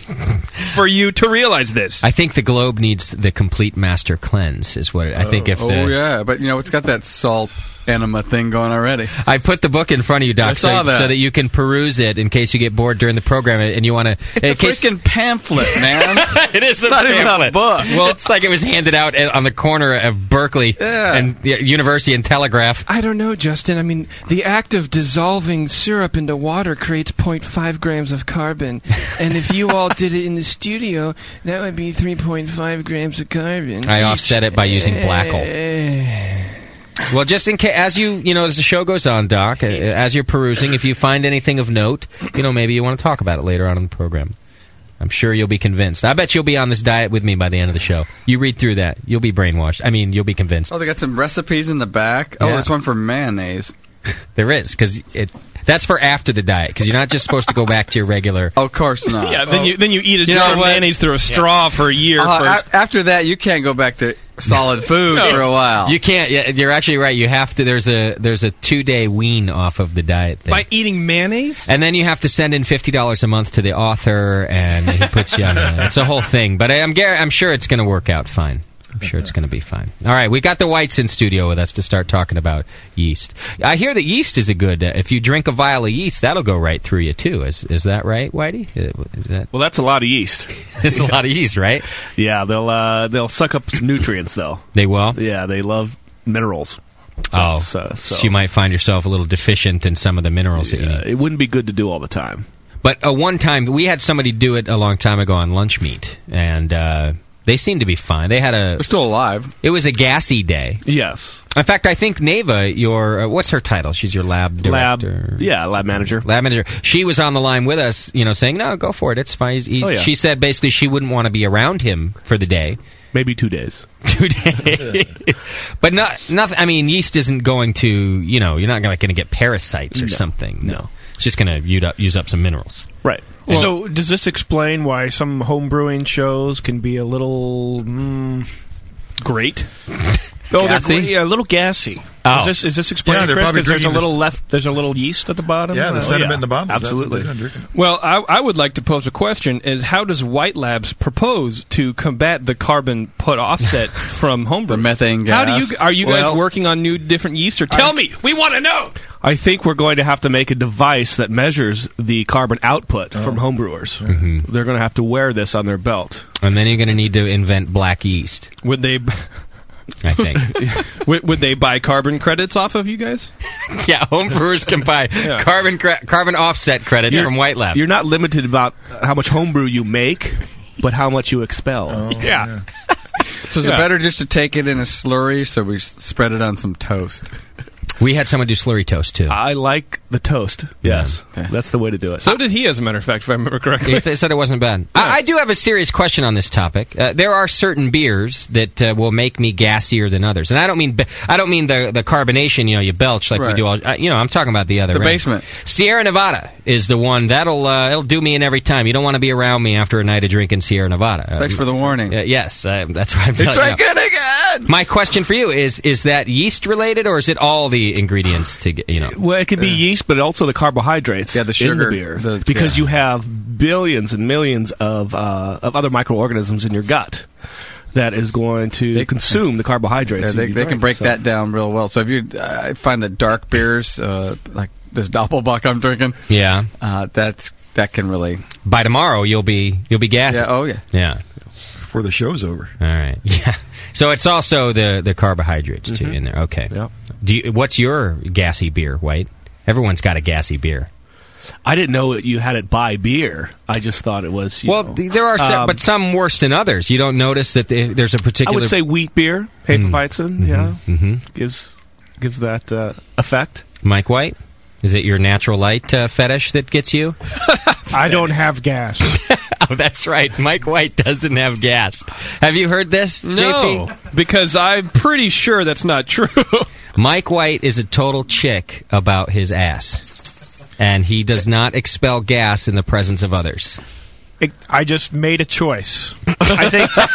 for you to realize this? I think the globe needs the complete master cleanse. Is what it, I think. If Oh, the, yeah. But, you know, it's got that salt enema thing going already. I put the book in front of you, Doc, I so, saw that. so that you can peruse it in case you get bored during the program and you want to. It's a freaking pamphlet, man. It is a Not even a pamphlet. book. Well, it's like it was handed out on the corner of Berkeley Yeah. and the University and Telegraph. I don't know, Justin. I mean, the act of dissolving syrup into water creates zero point five grams of carbon. And if you all did it in the studio, that would be three point five grams of carbon. I each. offset it by using Blackle. Well, just in case, as you, you know, as the show goes on, Doc, uh, as you're perusing, if you find anything of note, you know, maybe you want to talk about it later on in the program. I'm sure you'll be convinced. I bet you'll be on this diet with me by the end of the show. You read through that, you'll be brainwashed. I mean, you'll be convinced. Oh, they got some recipes in the back. Oh, Yeah. there's one for mayonnaise. There is, because it that's for after the diet, because you're not just supposed to go back to your regular. Of course not. Yeah, then you then you eat a You jar know of what? mayonnaise through a straw for a year Uh, first. a- after that, you can't go back to solid food No. for a while. You can't. Yeah, you're actually right. You have to. There's a there's a two day wean off of the diet thing. By eating mayonnaise? And then you have to send in fifty dollars a month to the author, and he puts you on a... It's a whole thing. But I, I'm, gar- I'm sure it's going to work out fine. I'm sure it's going to be fine. All right, we got the Whites in studio with us to start talking about yeast. I hear that yeast is a good... Uh, if you drink a vial of yeast, that'll go right through you, too. Is is that right, Whitey? Is that... Well, that's a lot of yeast. It's a lot of yeast, right? Yeah, they'll uh, they'll suck up some nutrients, though. They will? Yeah, they love minerals. Oh, That's, uh, so. so- you might find yourself a little deficient in some of the minerals that you Yeah, need. it wouldn't be good to do all the time. But uh, one time, we had somebody do it a long time ago on Lunch Meat, and uh, they seemed to be fine. They had a... They're still alive. It was a gassy day. Yes. In fact, I think Neva, your... Uh, what's her title? She's your lab director. Lab, yeah, lab manager. Lab manager. She was on the line with us, you know, saying, no, go for it. It's fine. He's, he's, Oh, yeah. She said basically she wouldn't want to be around him for the day. Maybe two days. Two days. But not, nothing. I mean, yeast isn't going to, you know, you're not going to get parasites or No. something. No. It's just going to use up, use up some minerals. Right. So, does this explain why some home brewing shows can be a little mm, Great. Oh, they're Gassy? gr- yeah, a little gassy. Oh. Is this is this explaining, Yeah, they're Chris? probably 'Cause there's a drinking little this- left. There's a little yeast at the bottom. Yeah, the Oh, sediment in the bottom. Absolutely. That's what they're drinking. Well, I, I would like to pose a question: Is how does White Labs propose to combat the carbon put offset from homebrew? The methane gas. How do you are you guys Well- working on new different yeasts? Or tell me, we want to know. I think we're going to have to make a device that measures the carbon output Oh. from homebrewers. Mhm. They're going to have to wear this on their belt. And then you're going to need to invent black yeast. Would they? I think. would, would they buy carbon credits off of you guys? Yeah, homebrewers can buy Yeah. carbon cre- carbon offset credits You're- from White Lab. You're not limited about how much homebrew you make, but how much you expel. Oh, Yeah. So is Yeah. it better just to take it in a slurry so we s- spread it on some toast? We had someone do slurry toast too. I like the toast. Yes, Okay. that's the way to do it. So did he, as a matter of fact, if I remember correctly. They said it wasn't bad. I, I do have a serious question on this topic. Uh, there are certain beers that uh, will make me gassier than others, and I don't mean be- I don't mean the the carbonation. You know, you belch like we Right. do. All, uh, you know, I'm talking about the other. The end. basement. Sierra Nevada is the one that'll uh, it'll do me in every time. You don't want to be around me after a night of drinking Sierra Nevada. Uh, Thanks for the warning. uh, yes, uh, that's what I'm You're telling you. drinking again! My question for you is: Is that yeast related, or is it all the ingredients to get? You know, Well, it could be yeast, but also the carbohydrates Yeah, the in sugar, the beer, the- because yeah. you have billions and millions of uh, of other microorganisms in your gut that is going to They- consume the carbohydrates. Yeah, that they, you they drink, can break so. that down real well. So if you, I find that dark beers, uh, like this Doppelbock I'm drinking, yeah. uh, that's that can really. By tomorrow, you'll be you'll be gassy. Yeah. Oh yeah. Yeah. Before the show's over. All right. Yeah. So it's also the the carbohydrates too in there. Okay. Yep. Do you, what's your gassy beer, White? Everyone's got a gassy beer. I didn't know that you had it by beer. I just thought it was. You Well, know, th- there are some, um, but some worse than others. You don't notice that the, there's a I particular. would say wheat beer, Hefeweizen. Mhm. Yeah, Mhm. gives gives that uh, effect. Mike White, is it your natural light uh, fetish that gets you? I don't have gas. Oh, that's right. Mike White doesn't have gas. Have you heard this, J P? No, because I'm pretty sure that's not true. Mike White is a total chick about his ass, and he does not expel gas in the presence of others. It, I just made a choice. I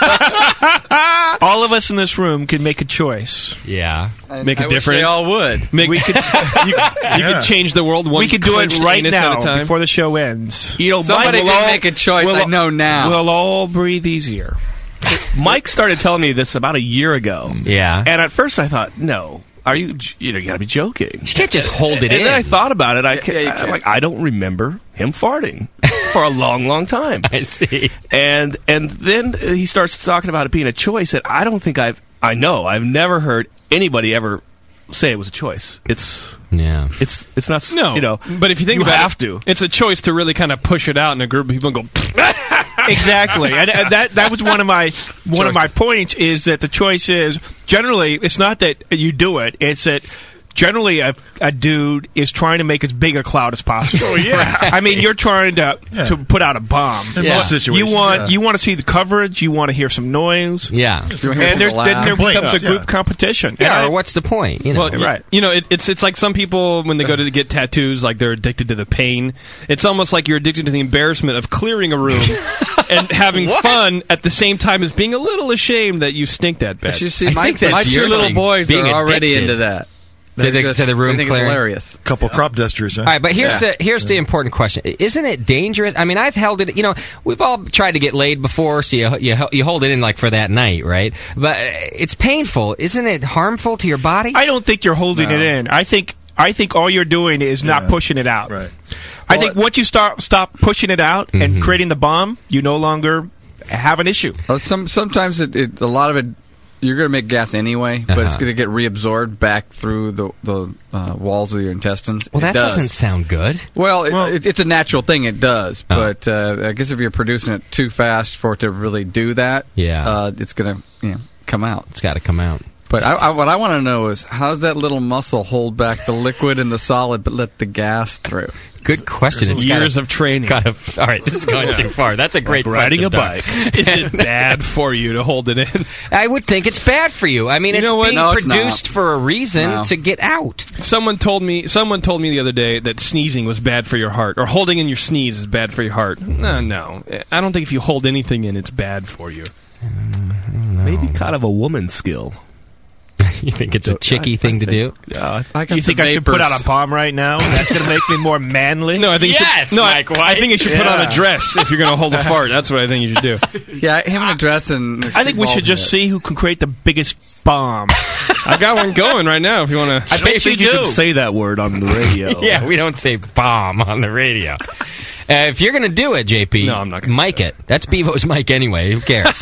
think all of us in this room can make a choice. Yeah. Make a I wish difference. they all would. Make, We could, you, you could change the world one. we could do it clenched right anus now at a time. before the show ends. You know, Somebody Mike, did we'll all- make a choice. we'll I all- know now. We'll all breathe easier. Mike started telling me this about a year ago. Yeah. And at first I thought, no, are you? You know, you got to be joking. You can't just hold it and in. then I thought about it. I, Yeah, ca- yeah, you I- can. like I don't remember him farting for a long, long time. I see. And and then he starts talking about it being a choice, and I don't think I've. I know I've never heard anybody ever say it was a choice. It's Yeah. it's it's not. s- No, you know. but if you think you about have it, to. it's a choice to really kind of push it out in a group of people and go. Exactly, and, and that that was one of my one of my points is that the choice is generally it's not that you do it; it's that generally a, a dude is trying to make as big a cloud as possible. Oh, yeah. I mean, you're trying to Yeah. to put out a bomb. In Yeah. most situations. You want yeah. you want to see the coverage. You want to hear some noise. Yeah. You wanna hear And there's, people then laugh? there becomes a Complaints, group yeah. competition. And Yeah, I- or what's the point? You know. Well, y- Right. You know, it, it's it's like some people when they go to get tattoos, like they're addicted to the pain. It's almost like you're addicted to the embarrassment of clearing a room and having fun at the same time as being a little ashamed that you stink that bad. But you see, I my, think that's my two your little thing, boys being are already addicted. into that. To They're the- just- to the room they think clearing? it's hilarious. Couple crop dusters, huh? All right, but here's Yeah. the here's the important question: Isn't it dangerous? I mean, I've held it. You know, we've all tried to get laid before, so you you, you hold it in like for that night, right? But it's painful. Isn't it harmful to your body? I don't think you're holding No. it in. I think I think all you're doing is not Yeah. pushing it out. Right. I think once you start stop pushing it out Mhm. and creating the bomb, you no longer have an issue. Oh, some sometimes it, it a lot of it you're going to make gas anyway, but it's Uh-huh. going to get reabsorbed back through the the uh, walls of your intestines. well, It that does. doesn't sound good. Well, it, Well- it, it's a natural thing. It does, Oh. but uh, I guess if you're producing it too fast for it to really do that, Yeah. uh, it's going to you know, come out. It's got to come out. But I, I, what I want to know is how does that little muscle hold back the liquid and the solid, but let the gas through? Good question. It's years gotta, of training. it's gotta- all right, this is going too far. That's a great Like riding question, a Doug. Is it bad for you to hold it in? I would think it's bad for you. I mean, You it's know what? being No, it's produced not. for a reason No. to get out. Someone told me. Someone told me the other day that sneezing was bad for your heart, or holding in your sneeze is bad for your heart. No, no, I don't think if you hold anything in, it's bad for you. Maybe kind of a woman's skill. You think it's a chicky thing to do? Uh, I got you think the I should put vapors. on a bomb right now? That's going to make me more manly? No, I think you Yes, should, no, Mike I, White. I think you should put on Yeah. a dress if you're going to hold a fart. That's what I think you should do. Yeah, him in a dress and. I think we should just see who can create the biggest bomb. I got one going right now if you want to. I bet you you do. could say that word on the radio. Yeah, we don't say bomb on the radio. Uh, if you're going to do it, J P, No, I'm not gonna mic it. That's Bevo's mic anyway. Who cares?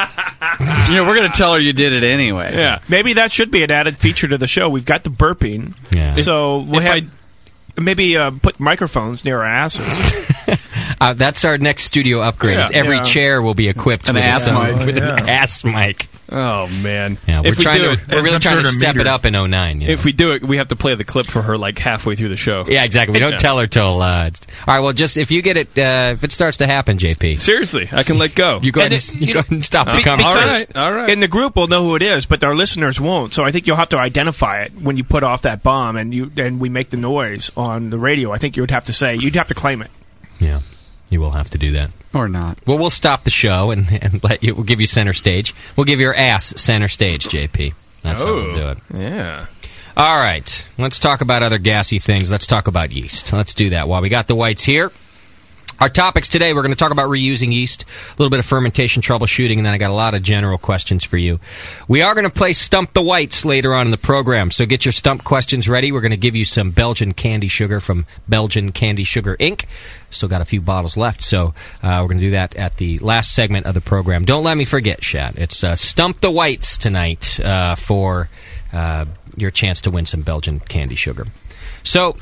You know, we're going to tell her you did it anyway. Yeah, maybe that should be an added feature to the show. We've got the burping, Yeah. so we'll If have maybe uh, put microphones near our asses. Uh, that's our next studio upgrade. is Yeah. every Yeah. chair will be equipped An with, ass its own- mic. with Yeah. an ass mic. Oh man! Yeah, we're if we trying do to it, we're and really some trying to sort of step meter. it up in oh nine. You know? if we do it, we have to play the clip for her like halfway through the show. Yeah, exactly. We don't Yeah. tell her till. Uh, it's- all right. Well, just if you get it, uh, if it starts to happen, J P, Seriously, I can let go. you go ahead And and, it- you go ahead and stop the Be- conversation. all right, all right. In the group, we'll know who it is, but our listeners won't. So I think you'll have to identify it when you put off that bomb, and you and we make the noise on the radio. I think you would have to say you'd have to claim it. Yeah, you will have to do that. Or not. Well, we'll stop the show and, and let you. We'll give you center stage. We'll give your ass center stage, J P. That's how we'll do it. Yeah. All right. Let's talk about other gassy things. Let's talk about yeast. Let's do that while we got the whites here. Our topics today, we're going to talk about reusing yeast, a little bit of fermentation troubleshooting, and then I got a lot of general questions for you. We are going to play Stump the Whites later on in the program, so get your stump questions ready. We're going to give you some Belgian candy sugar from Belgian Candy Sugar Incorporated. Still got a few bottles left, so uh, we're going to do that at the last segment of the program. Don't let me forget, Shat. It's uh, Stump the Whites tonight uh, for uh, your chance to win some Belgian candy sugar. So,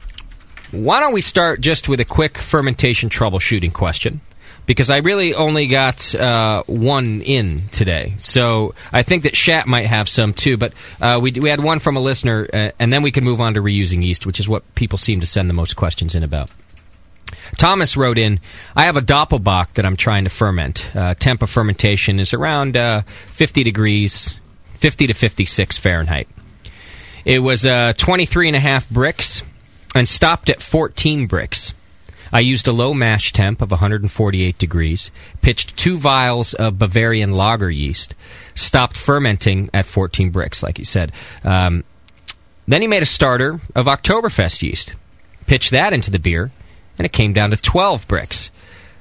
why don't we start just with a quick fermentation troubleshooting question? Because I really only got uh, one in today. So I think that Shat might have some too. But uh, we, we had one from a listener, uh, and then we can move on to reusing yeast, which is what people seem to send the most questions in about. Thomas wrote in, I have a Doppelbock that I'm trying to ferment. Uh, temp of fermentation is around uh, fifty degrees, fifty to fifty-six Fahrenheit. It was uh, twenty-three and a half bricks and stopped at fourteen bricks. I used a low mash temp of one hundred forty-eight degrees, pitched two vials of Bavarian lager yeast, stopped fermenting at fourteen bricks, like he said. Um, then he made a starter of Oktoberfest yeast, pitched that into the beer, and it came down to twelve bricks.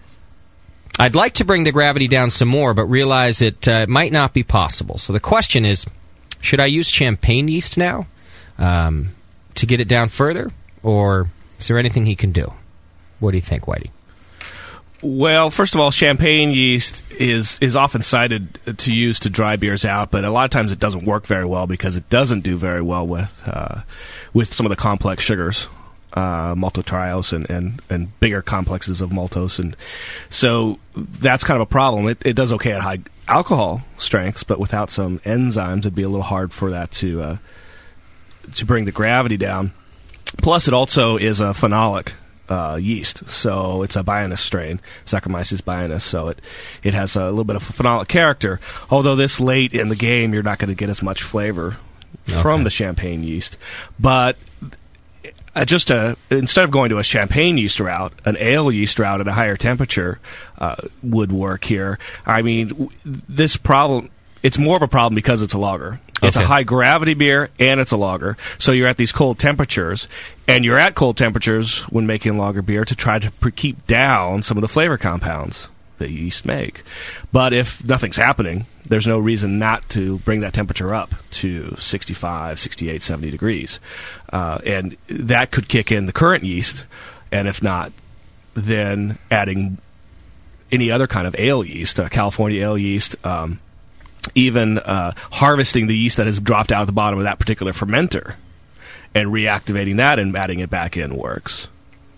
I'd like to bring the gravity down some more, but realize it uh, might not be possible. So the question is, should I use champagne yeast now um, to get it down further? Or is there anything he can do? What do you think, Whitey? Well, first of all, champagne yeast is is often cited to use to dry beers out, but a lot of times it doesn't work very well because it doesn't do very well with uh, with some of the complex sugars, uh, maltotriose and, and, and bigger complexes of maltose, and so that's kind of a problem. It, it does okay at high alcohol strengths, but without some enzymes, it'd be a little hard for that to uh, to bring the gravity down. Plus, it also is a phenolic uh, yeast, so it's a Bionus strain, Saccharomyces bionus, so it, it has a little bit of a phenolic character. Although this late in the game, you're not going to get as much flavor Okay. from the champagne yeast. But uh, just a, instead of going to a champagne yeast route, an ale yeast route at a higher temperature uh, would work here. I mean, w- this problem, it's more of a problem because it's a lager. It's Okay. a high gravity beer and it's a lager. So you're at these cold temperatures, and you're at cold temperatures when making lager beer to try to pre- keep down some of the flavor compounds that yeast make. But if nothing's happening, there's no reason not to bring that temperature up to sixty-five, sixty-eight, seventy degrees. Uh, and that could kick in the current yeast, and if not, then adding any other kind of ale yeast, uh, California ale yeast, um, even uh, harvesting the yeast that has dropped out of the bottom of that particular fermenter and reactivating that and adding it back in works.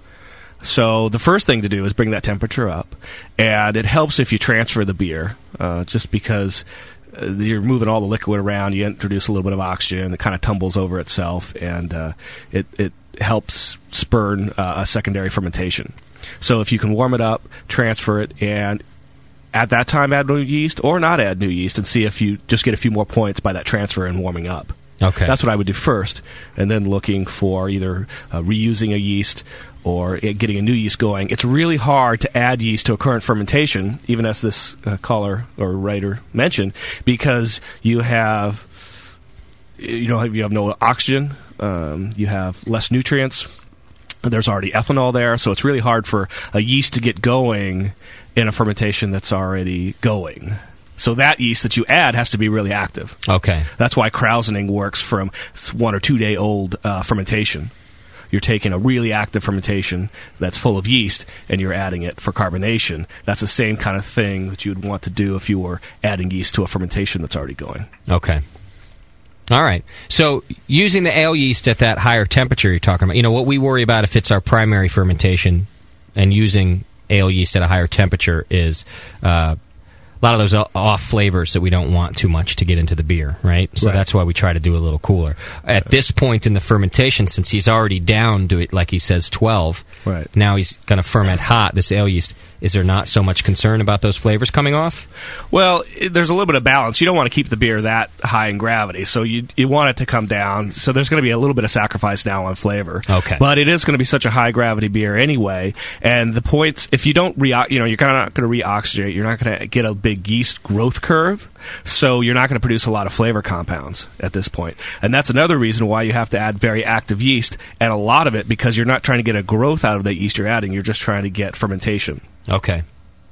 So the first thing to do is bring that temperature up, and it helps if you transfer the beer, uh, just because uh, you're moving all the liquid around, you introduce a little bit of oxygen, it kind of tumbles over itself, and uh, it, it helps spurn uh, a secondary fermentation. So if you can warm it up, transfer it, and at that time add new yeast or not add new yeast and see if you just get a few more points by that transfer and warming up. Okay. That's what I would do first, and then looking for either uh, reusing a yeast or uh, getting a new yeast going. It's really hard to add yeast to a current fermentation, even as this uh, caller or writer mentioned, because you have you know, you have no oxygen, um, you have less nutrients. There's already ethanol there, so it's really hard for a yeast to get going in a fermentation that's already going. So that yeast that you add has to be really active. Okay. That's why krausening works from one or two day old uh, fermentation. You're taking a really active fermentation that's full of yeast, and you're adding it for carbonation. That's the same kind of thing that you'd want to do if you were adding yeast to a fermentation that's already going. Okay. All right. So using the ale yeast at that higher temperature you're talking about, you know, what we worry about if it's our primary fermentation and using ale yeast at a higher temperature is uh, a lot of those off flavors that we don't want too much to get into the beer, right? So Right. that's why we try to do a little cooler. At this point in the fermentation, since he's already down to it, like he says, twelve, right. now he's going to ferment hot, this ale yeast. Is there not so much concern about those flavors coming off? Well, it, there's a little bit of balance. You don't want to keep the beer that high in gravity, so you you want it to come down. So there's going to be a little bit of sacrifice now on flavor. Okay. But it is going to be such a high gravity beer anyway. And the point, if you don't re, you know, you're kind of not going to reoxygenate. You're not going to get a big yeast growth curve, so you're not going to produce a lot of flavor compounds at this point. And that's another reason why you have to add very active yeast, and a lot of it because you're not trying to get a growth out of the yeast you're adding. You're just trying to get fermentation. Okay.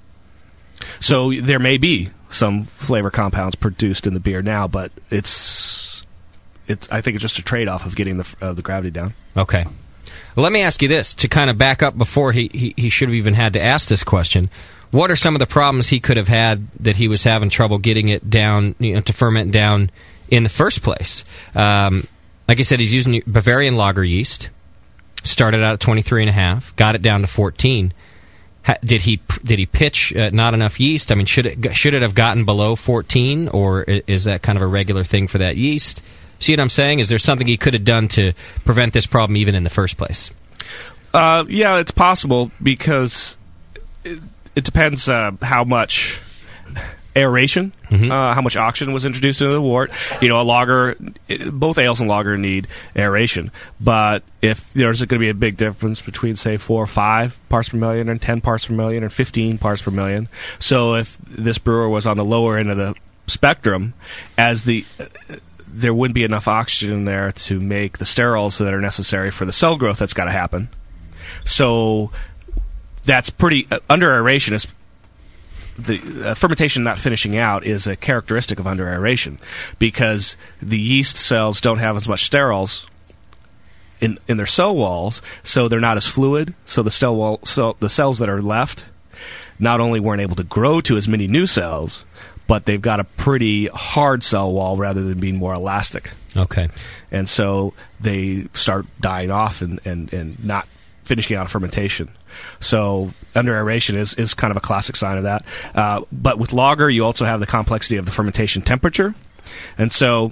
So there may be some flavor compounds produced in the beer now, but it's it's. I think it's just a trade-off of getting the uh, the gravity down. Okay. Well, let me ask you this to kind of back up before he, he he should have even had to ask this question. What are some of the problems he could have had that he was having trouble getting it down, you know, to ferment down in the first place? Um, like I said, he's using Bavarian lager yeast. Started out at twenty-three and a half, got it down to fourteen. Did he did he pitch uh, not enough yeast? I mean, should it should it have gotten below fourteen, or is that kind of a regular thing for that yeast? See what I'm saying? Is there something he could have done to prevent this problem even in the first place? Uh, yeah, it's possible because it, it depends uh, how much aeration, Mm-hmm. uh, how much oxygen was introduced into the wort. You know, a lager, it, both ales and lager need aeration. But if there's going to be a big difference between, say, four or five parts per million and ten parts per million and fifteen parts per million. So if this brewer was on the lower end of the spectrum, as the uh, there wouldn't be enough oxygen there to make the sterols that are necessary for the cell growth that's got to happen. So that's pretty uh, under aeration is the uh, fermentation not finishing out is a characteristic of under aeration because the yeast cells don't have as much sterols in in their cell walls, so they're not as fluid. So the cell wall, so the cells that are left not only weren't able to grow to as many new cells, but they've got a pretty hard cell wall rather than being more elastic. Okay. And so they start dying off and, and, and not finishing out fermentation. So under aeration is, is kind of a classic sign of that. Uh, but with lager, you also have the complexity of the fermentation temperature. And so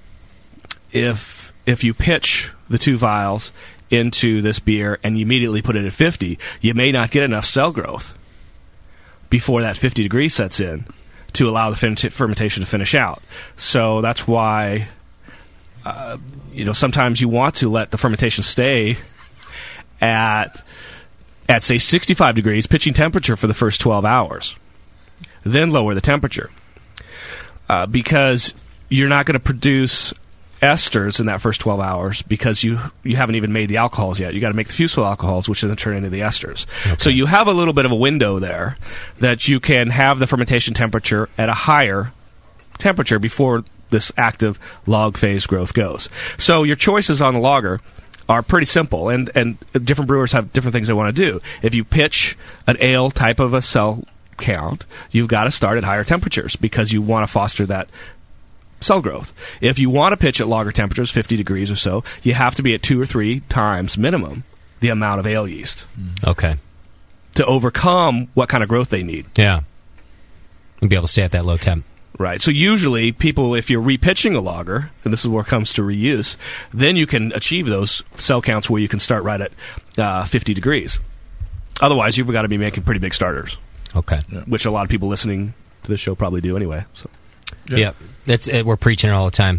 if if you pitch the two vials into this beer and you immediately put it at fifty, you may not get enough cell growth before that fifty degrees sets in to allow the fin- fermentation to finish out. So that's why uh, you know sometimes you want to let the fermentation stay at at say sixty-five degrees pitching temperature for the first twelve hours, then lower the temperature uh, because you're not going to produce esters in that first twelve hours because you you haven't even made the alcohols yet. You got to make the fusel alcohols, which then turn into the esters. Okay. So you have a little bit of a window there that you can have the fermentation temperature at a higher temperature before this active log phase growth goes. So your choices on the lager are pretty simple, and, and different brewers have different things they want to do. If you pitch an ale type of a cell count, you've got to start at higher temperatures because you want to foster that cell growth. If you want to pitch at lager temperatures, fifty degrees or so, you have to be at two or three times minimum the amount of ale yeast. Okay. To overcome what kind of growth they need. Yeah. And be able to stay at that low temp. Right. So usually people, if you're repitching a lager, and this is where it comes to reuse, then you can achieve those cell counts where you can start right at uh, fifty degrees. Otherwise, you've got to be making pretty big starters. Okay. Yeah. Which a lot of people listening to this show probably do anyway. So. Yeah, that's uh, we're preaching it all the time.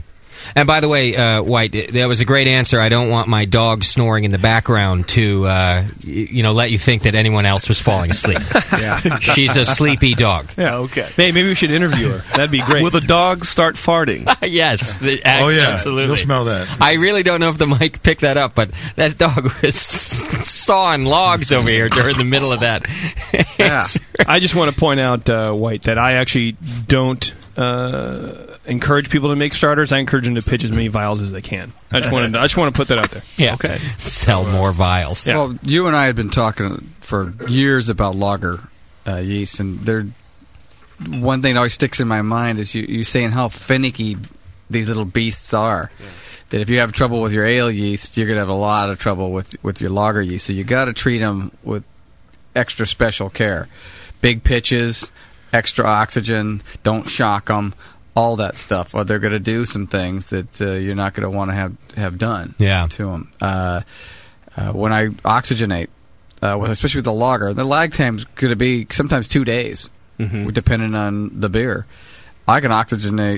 And by the way, uh, White, that was a great answer. I don't want my dog snoring in the background to, uh, y- you know, let you think that anyone else was falling asleep. Yeah. She's a sleepy dog. Yeah, okay. Hey, maybe we should interview her. That'd be great. Will the dog start farting? Yes. Oh, yeah. Absolutely. You'll smell that. I really don't know if the mic picked that up, but that dog was sawing logs over here during the middle of that. Yeah. I just want to point out, uh, White, that I actually don't uh, encourage people to make starters. I encourage them to pitch as many vials as they can. I just want to. I just want to put that out there. Yeah. Okay. Sell more vials. Yeah. Well, you and I had been talking for years about lager uh, yeast, and there. One thing that always sticks in my mind is you, you saying how finicky these little beasts are. Yeah. That if you have trouble with your ale yeast, you're going to have a lot of trouble with with your lager yeast. So you got to treat them with extra special care. Big pitches, extra oxygen, don't shock them, all that stuff. Or they're going to do some things that uh, you're not going to want to have have done yeah. to them. Uh, uh, when I oxygenate, uh, with, especially with the lager, the lag time's going to be sometimes two days, mm-hmm. depending on the beer. I can oxygenate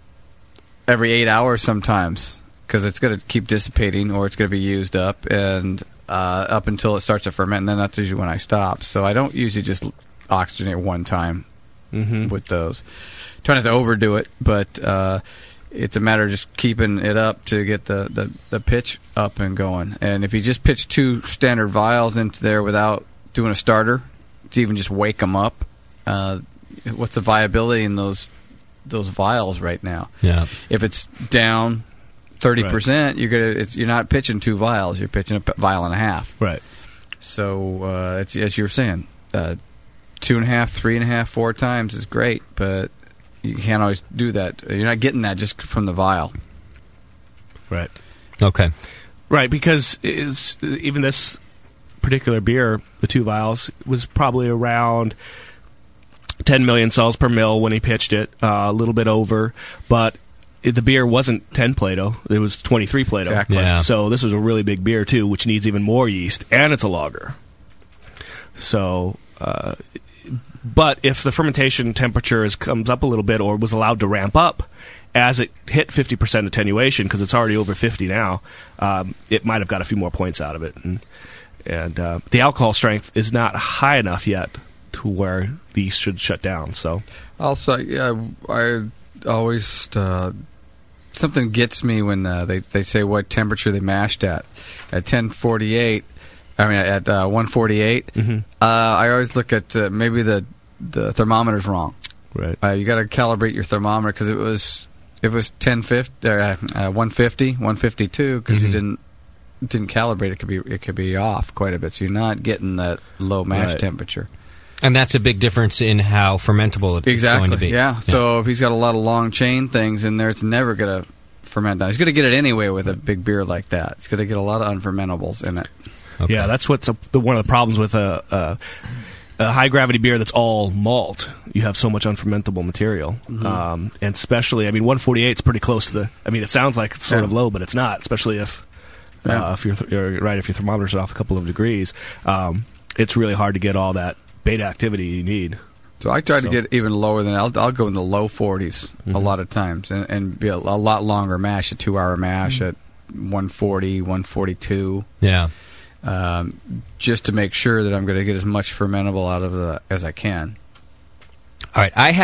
every eight hours sometimes because it's going to keep dissipating or it's going to be used up, and uh, up until it starts to ferment, and then that's usually when I stop. So I don't usually just oxygenate one time mm-hmm. with those. Try not to overdo it, but uh, it's a matter of just keeping it up to get the, the, the pitch up and going. And if you just pitch two standard vials into there without doing a starter, to even just wake them up, uh, what's the viability in those those vials right now? Yeah. If it's down thirty percent, right. you're gonna it's, you're not pitching two vials, you're pitching a vial and a half. Right. So uh, it's as you were saying, uh, two and a half, three and a half, four times is great, but you can't always do that. You're not getting that just from the vial. Right. Okay. Right, because it's, even this particular beer, the two vials, was probably around ten million cells per mil when he pitched it, uh, a little bit over, but it, the beer wasn't ten Plato, it was twenty-three Plato. Exactly. Yeah. So this was a really big beer, too, which needs even more yeast, and it's a lager. So... Uh, But if the fermentation temperature is, comes up a little bit or was allowed to ramp up as it hit fifty percent attenuation, because it's already over fifty now, um, it might have got a few more points out of it. And, and uh, the alcohol strength is not high enough yet to where the yeast should shut down. So, also, yeah, I always uh, something gets me when uh, they they say what temperature they mashed at at ten forty-eight. I mean, at uh, one forty-eight, mm-hmm. uh, I always look at uh, maybe the the thermometer's wrong. Right. Uh, you got to calibrate your thermometer because it was it was ten fifty, uh, uh, one fifty, one fifty-two because mm-hmm. you didn't didn't calibrate. It could be it could be off quite a bit, so you're not getting that low mash right. temperature. And that's a big difference in how fermentable it's exactly. going to be. Yeah. yeah. So if he's got a lot of long chain things in there, it's never going to ferment down. He's going to get it anyway with a big beer like that. It's going to get a lot of unfermentables in it. Okay. Yeah, that's what's a, the, one of the problems with a, a, a high gravity beer that's all malt. You have so much unfermentable material, mm-hmm. um, and especially, I mean, one forty-eight is pretty close to the. I mean, it sounds like it's sort yeah. of low, but it's not. Especially if, yeah. uh, if you're, th- you're right, if your thermometer's off a couple of degrees, um, it's really hard to get all that beta activity you need. So I try so. to get even lower than I'll, I'll go in the low forties mm-hmm. a lot of times, and, and be a, a lot longer mash, a two-hour mash mm-hmm. at one forty, one forty-two. Yeah. Um, just to make sure that I'm going to get as much fermentable out of it as I can. All right, I have.